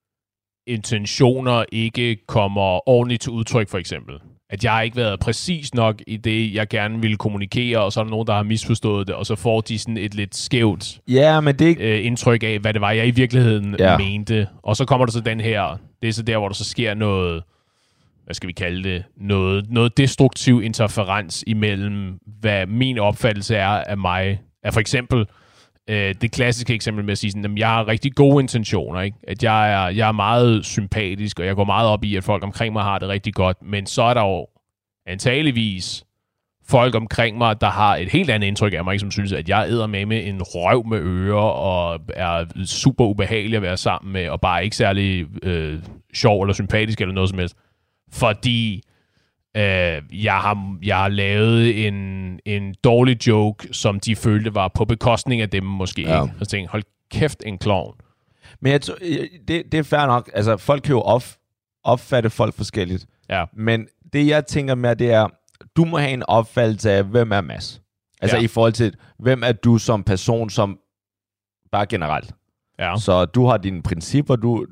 intentioner ikke kommer ordentligt til udtryk, for eksempel. At jeg har ikke været præcis nok i det, jeg gerne ville kommunikere, og så er der nogen, der har misforstået det, og så får de sådan et lidt skævt men det indtryk af, hvad det var, jeg i virkeligheden mente. Og så kommer der så den her, det er så der, hvor der så sker noget, hvad skal vi kalde det, noget destruktiv interferens imellem, hvad min opfattelse er af mig. Er for eksempel det klassiske eksempel med at sige sådan, at jeg har rigtig gode intentioner, ikke? At jeg er meget sympatisk, og jeg går meget op i, at folk omkring mig har det rigtig godt, men så er der jo antageligvis folk omkring mig, der har et helt andet indtryk af mig, ikke? Som synes, at jeg æder med en røv med ører, og er super ubehagelig at være sammen med, og bare ikke særlig sjov eller sympatisk eller noget som helst. Fordi jeg har lavet en dårlig joke, som de følte var på bekostning af dem måske. Ja. Og så tænkte, hold kæft, en klovn. Men det er fair nok. Altså, folk kan jo opfatte folk forskelligt. Ja. Men det, jeg tænker med, det er, du må have en opfattelse af, hvem er Mads? Altså i forhold til, hvem er du som person, som bare generelt. Ja. Så du har dine principper,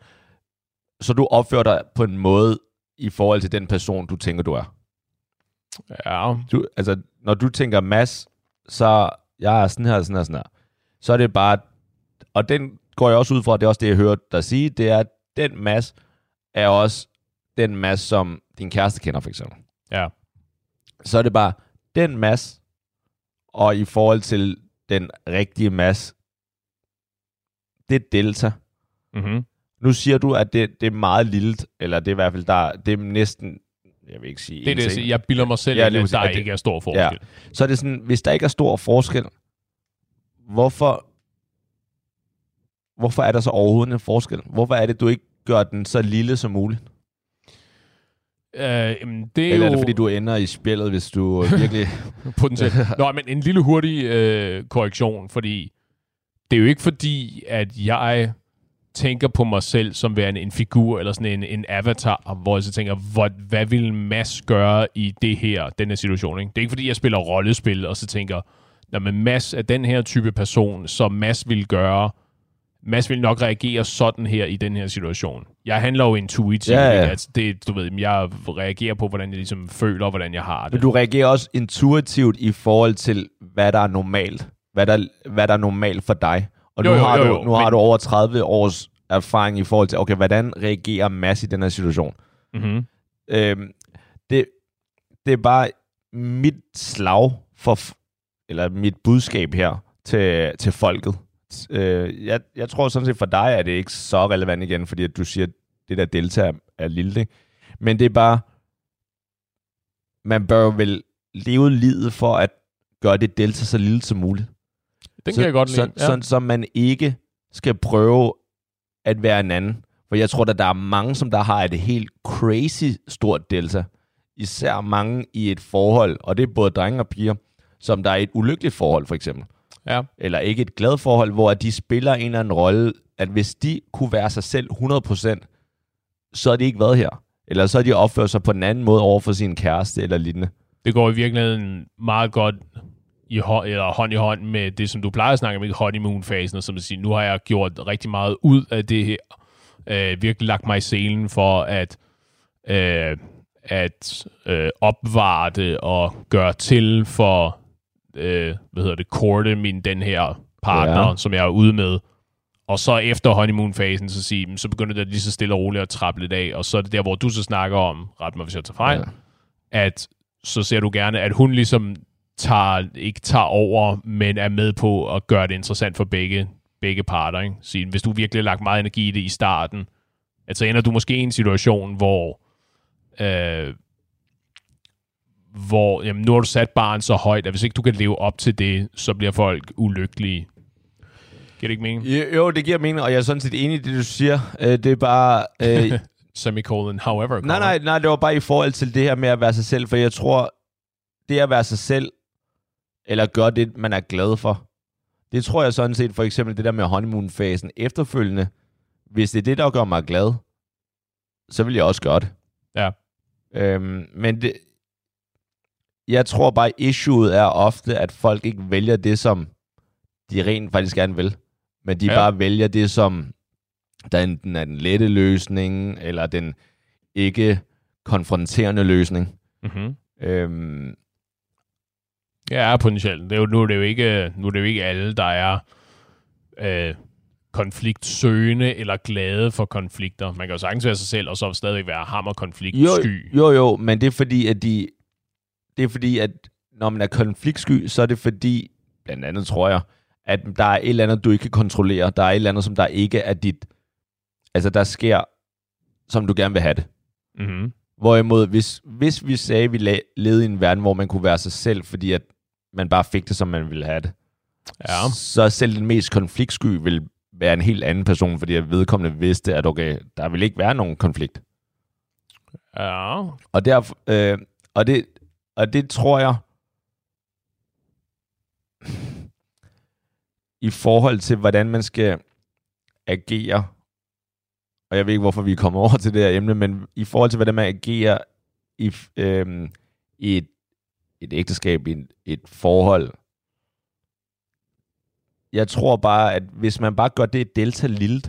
så du opfører dig på en måde, i forhold til den person, du tænker, du er. Ja. Altså, når du tænker Mads, så jeg er sådan her, sådan her, sådan her. Så er det bare, og den går jeg også ud fra, det er også det, jeg hørte dig sige, det er, at den Mads er også den Mads, som din kæreste kender, for eksempel. Ja. Så er det bare, den Mads, og i forhold til den rigtige Mads, det er delta. Mhm. Nu siger du, at det er meget lille, eller det er i hvert fald, det er næsten, jeg vil ikke sige det er det, jeg bilder mig selv, at der ikke er stor forskel. Ja. Så er det sådan, hvis der ikke er stor forskel, hvorfor er der så overhovedet en forskel? Hvorfor er det, du ikke gøre den så lille som muligt? Det er Eller er det, fordi du ender i spillet, hvis du virkelig... potentielt. Nå, men en lille hurtig korrektion, fordi det er jo ikke fordi, at jeg tænker på mig selv som værende en figur, eller sådan en avatar, hvor jeg så tænker, hvad vil Mads gøre i den her situation? Ikke? Det er ikke fordi, jeg spiller rollespil, og så tænker, men Mads er den her type person, som Mads vil gøre. Mads vil nok reagere sådan her i den her situation. Jeg handler jo intuitivt. Ja. Altså det, du ved, jeg reagerer på, hvordan jeg ligesom føler, hvordan jeg har det. Men du reagerer også intuitivt i forhold til, hvad der er normalt. Hvad der er normalt for dig. Og nu har du over 30 års erfaring i forhold til, okay, hvordan reagerer Mads i den her situation? Mm-hmm. Det er bare mit slag eller mit budskab her til folket. Jeg tror sådan set for dig, at det ikke så relevant igen, fordi at du siger, at det der delta er lille. Ikke? Men det er bare, man bør jo vel leve livet for at gøre det delta så lille som muligt. Den kan jeg godt lide. Sådan, så man ikke skal prøve at være en anden. For jeg tror, at der er mange, som der har et helt crazy stort delta. Især mange i et forhold, og det er både drenge og piger, som der er et ulykkeligt forhold, for eksempel. Ja. Eller ikke et glad forhold, hvor de spiller en eller anden rolle, at hvis de kunne være sig selv 100%, så har de ikke været her. Eller så har de opført sig på en anden måde over for sin kæreste eller lignende. Det går i virkeligheden meget godt hånd i hånd med det, som du plejer at snakke med, honeymoon-fasen, og som at sige, nu har jeg gjort rigtig meget ud af det her. Virkelig lagt mig i selen for at opvarte og gøre til for courte den her partner, som jeg er ude med. Og så efter honeymoon-fasen, så begynder det lige så stille og roligt at trappe lidt af, og så er det der, hvor du så snakker om, ret mig hvis jeg tager fejl, at så ser du gerne, at hun ligesom ikke tager over, men er med på at gøre det interessant for begge parter. Ikke? Så, hvis du virkelig har lagt meget energi i det i starten, at så ender du måske i en situation, hvor jamen, nu har du sat barren så højt, at hvis ikke du kan leve op til det, så bliver folk ulykkelige. Giver det ikke mening? Jo, det giver mening, og jeg er sådan set enig i det, du siger. Det er bare... Semicolon, however. Nej, det var bare i forhold til det her med at være sig selv, for jeg tror, det at være sig selv, eller gøre det, man er glad for, det tror jeg sådan set, for eksempel det der med honeymoon-fasen efterfølgende, hvis det er det, der gør mig glad, så vil jeg også gøre det. Ja. Men jeg tror bare, issueet er ofte, at folk ikke vælger det, som de rent faktisk gerne vil, men de bare vælger det, som der enten er den lette løsning, eller den ikke konfronterende løsning. Mm-hmm. Ja, potentielt. Nu er det jo ikke alle, der er konfliktsøgende eller glade for konflikter. Man kan jo sagtens være sig selv, og så stadigvæk være hammerkonfliktsky. Jo, men det er fordi, at når man er konfliktsky, så er det fordi, blandt andet tror jeg, at der er et eller andet, du ikke kan kontrollere. Der er et eller andet, som der ikke er dit... Altså, der sker, som du gerne vil have det. Mm-hmm. Hvorimod, hvis vi sagde, at vi levede i en verden, hvor man kunne være sig selv, fordi at man bare fik det, som man ville have det, så selv den mest konfliktsky vil være en helt anden person, fordi at vedkommende vidste, at okay, der vil ikke være nogen konflikt. Ja. Og derfor, og det tror jeg, i forhold til, hvordan man skal agere, og jeg ved ikke, hvorfor vi kommer over til det her emne, men i forhold til, hvordan man agerer i et ægteskab, i et forhold, jeg tror bare, at hvis man bare gør det delta lille,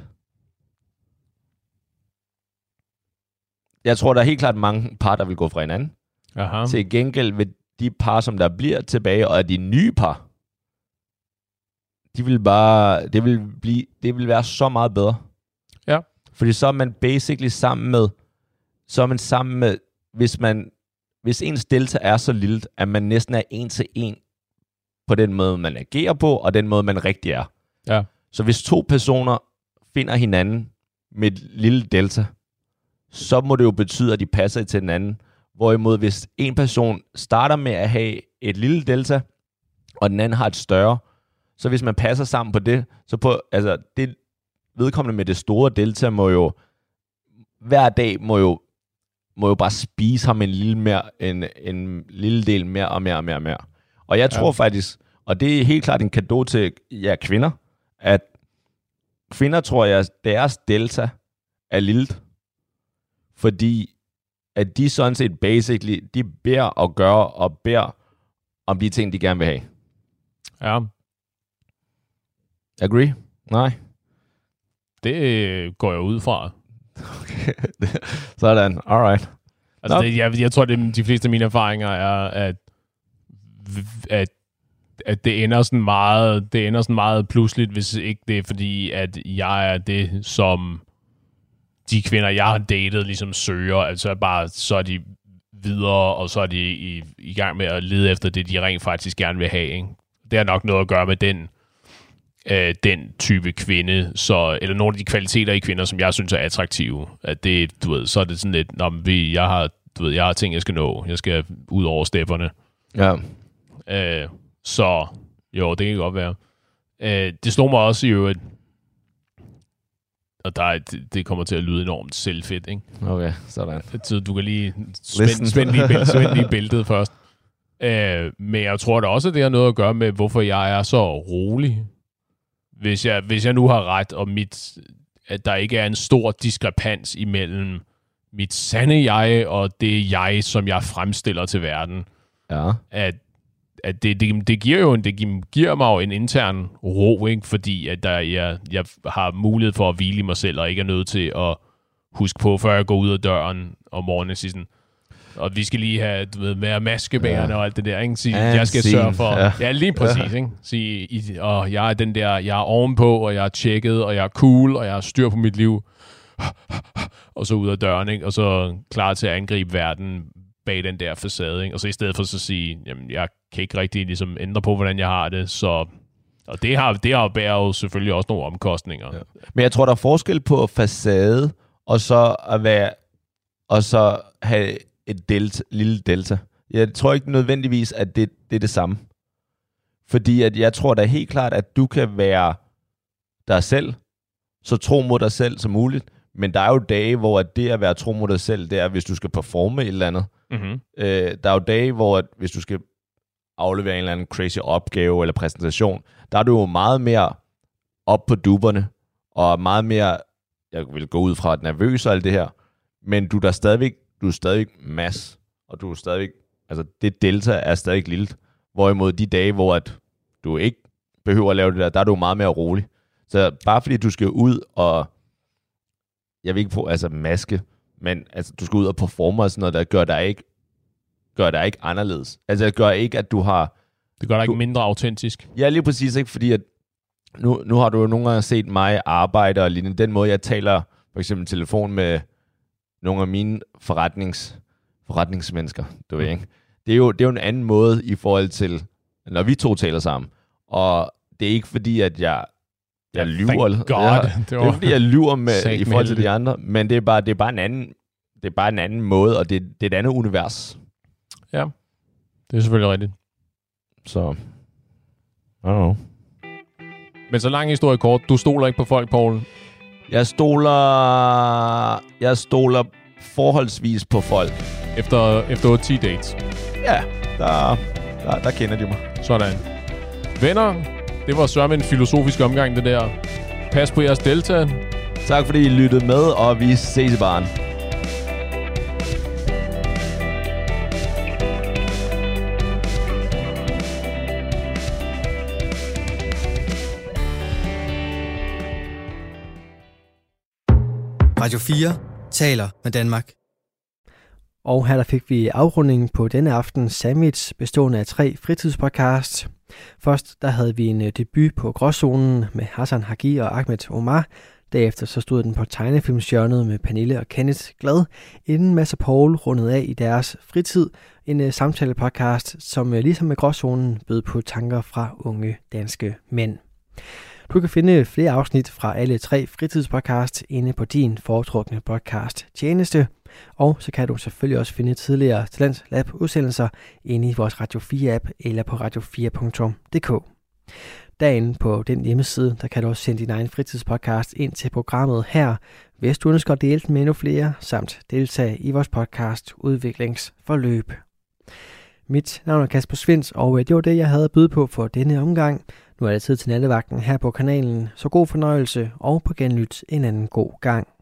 jeg tror, der er helt klart mange par, der vil gå fra hinanden. Aha. Til gengæld vil de par, som der bliver tilbage, og de nye par, det vil være så meget bedre. Ja. Fordi så er man basically sammen med, hvis ens delta er så lille, at man næsten er en til en på den måde, man agerer på, og den måde, man rigtig er. Ja. Så hvis to personer finder hinanden med et lille delta, så må det jo betyde, at de passer til den anden. Hvorimod, hvis en person starter med at have et lille delta, og den anden har et større, så hvis man passer sammen på det, så det vedkommende med det store delta må jo hver dag må jo bare spise ham en lille del mere og mere. Og jeg tror faktisk, og det er helt klart en cadeau til jer kvinder, at kvinder, tror jeg, deres delta er lillet, fordi at de sådan set basically, de beder og gør og beder om de ting, de gerne vil have. Ja. Agree? Nej. Det går jeg ud fra. Okay. Sådan, alright. Altså, jeg tror, det de fleste af mine erfaringer er, at det ender sådan meget pludseligt, hvis ikke det er fordi, at jeg er det, som de kvinder, jeg har datet, ligesom søger. Altså så er de videre, og så er de i gang med at lede efter det, de rent faktisk gerne vil have. Ikke? Det har nok noget at gøre med den type kvinde, eller nogle af de kvaliteter i kvinder, som jeg synes er attraktive. At det, du ved, så er det sådan lidt, jeg har ting, jeg skal nå. Jeg skal ud over stepperne. Ja. Så jo, det kan godt være. Det slår mig også i øvrigt, og det kommer til at lyde enormt selvfedt, ikke? Okay, sådan. Så du kan lige spænde lige bæltet først. Men jeg tror da også, at det har noget at gøre med, hvorfor jeg er så rolig. Hvis jeg nu har ret, og at der ikke er en stor diskrepans imellem mit sande jeg og det jeg, som jeg fremstiller til verden. Ja. At det giver mig jo en intern ro, ikke? Fordi at jeg har mulighed for at hvile i mig selv, og ikke er nødt til at huske på, før jeg går ud af døren om morgenen, sådan, og vi skal lige have være maskebærende og alt det der, ikke? Sige, jeg skal sørge for... Ja, lige præcis, ikke? Sige, og jeg er den der, jeg er ovenpå, og jeg er tjekket, og jeg er cool, og jeg har styr på mit liv. Og så ud af døren, ikke? Og så klar til at angribe verden bag den der facade, ikke? Og så i stedet for så at sige, jamen, jeg kan ikke rigtig ligesom ændre på, hvordan jeg har det, så... Og det har bærer jo selvfølgelig også nogle omkostninger. Ja. Men jeg tror, der er forskel på facade, og så have et lille delta. Jeg tror ikke nødvendigvis, at det er det samme. Fordi at jeg tror da helt klart, at du kan være dig selv, så tro mod dig selv som muligt. Men der er jo dage, hvor det at være tro mod dig selv, det er, hvis du skal performe et eller andet. Mm-hmm. Der er jo dage, hvor hvis du skal aflevere en eller anden crazy opgave eller præsentation, der er du jo meget mere op på duberne, og meget mere, jeg vil gå ud fra, nervøs og alt det her, men du er stadigvæk mass, og du er stadigvæk, altså det delta er stadig lille, hvorimod de dage, hvor at du ikke behøver at lave det der er du meget mere rolig. Så bare fordi du skal ud og, jeg vil ikke få, altså maske, men altså du skal ud og performe og sådan noget, der gør dig ikke anderledes. Altså det gør ikke, at du har... Det gør dig ikke mindre autentisk. Ja, lige præcis, ikke? Fordi at nu har du jo nogle gange set mig arbejde og lignende. Den måde, jeg taler for eksempel telefon med nogle af mine forretningsmennesker, du ved, ikke? Det er jo en anden måde i forhold til, når vi to taler sammen. Og det er ikke fordi, at jeg lyver. Det er fordi, jeg lyver med i forhold til de andre, men det er bare en anden måde, og det er et andet univers. Ja, det er selvfølgelig rigtigt. Så, I don't know. Men så lang historie kort, du stoler ikke på folk, Poul? Jeg stoler forholdsvis på folk. Efter 8-10 dates? Ja, der kender de mig. Sådan. Venner, det var sørme en filosofisk omgang, det der. Pas på jeres delta. Tak fordi I lyttede med, og vi ses i baren. Radio 4 taler med Danmark. Og her der fik vi afrundingen på denne aften Sandwich, bestående af 3 fritidspodcasts. Først der havde vi en debut på Gråzonen med Hassan Hagi og Ahmed Omar. Derefter så stod den på tegnefilmsjørnet med Pernille og Kenneth Glad, inden Mads og Poul rundede af i deres fritid. En samtalepodcast, som ligesom med Gråzonen bød på tanker fra unge danske mænd. Du kan finde flere afsnit fra alle 3 fritidspodcasts inde på din foretrukne podcast tjeneste. Og så kan du selvfølgelig også finde tidligere Talent Lab udsendelser inde i vores Radio 4 app eller på radio4.dk. Derinde på den hjemmeside, der kan du også sende din egen fritidspodcast ind til programmet her, hvis du ønsker at dele den med endnu flere, samt deltage i vores podcast Udviklingsforløb. Mit navn er Kasper Svinds, og det var det, jeg havde at byde på for denne omgang. Nu er det tid til nattevagten her på kanalen, så god fornøjelse og på genlyt en anden god gang.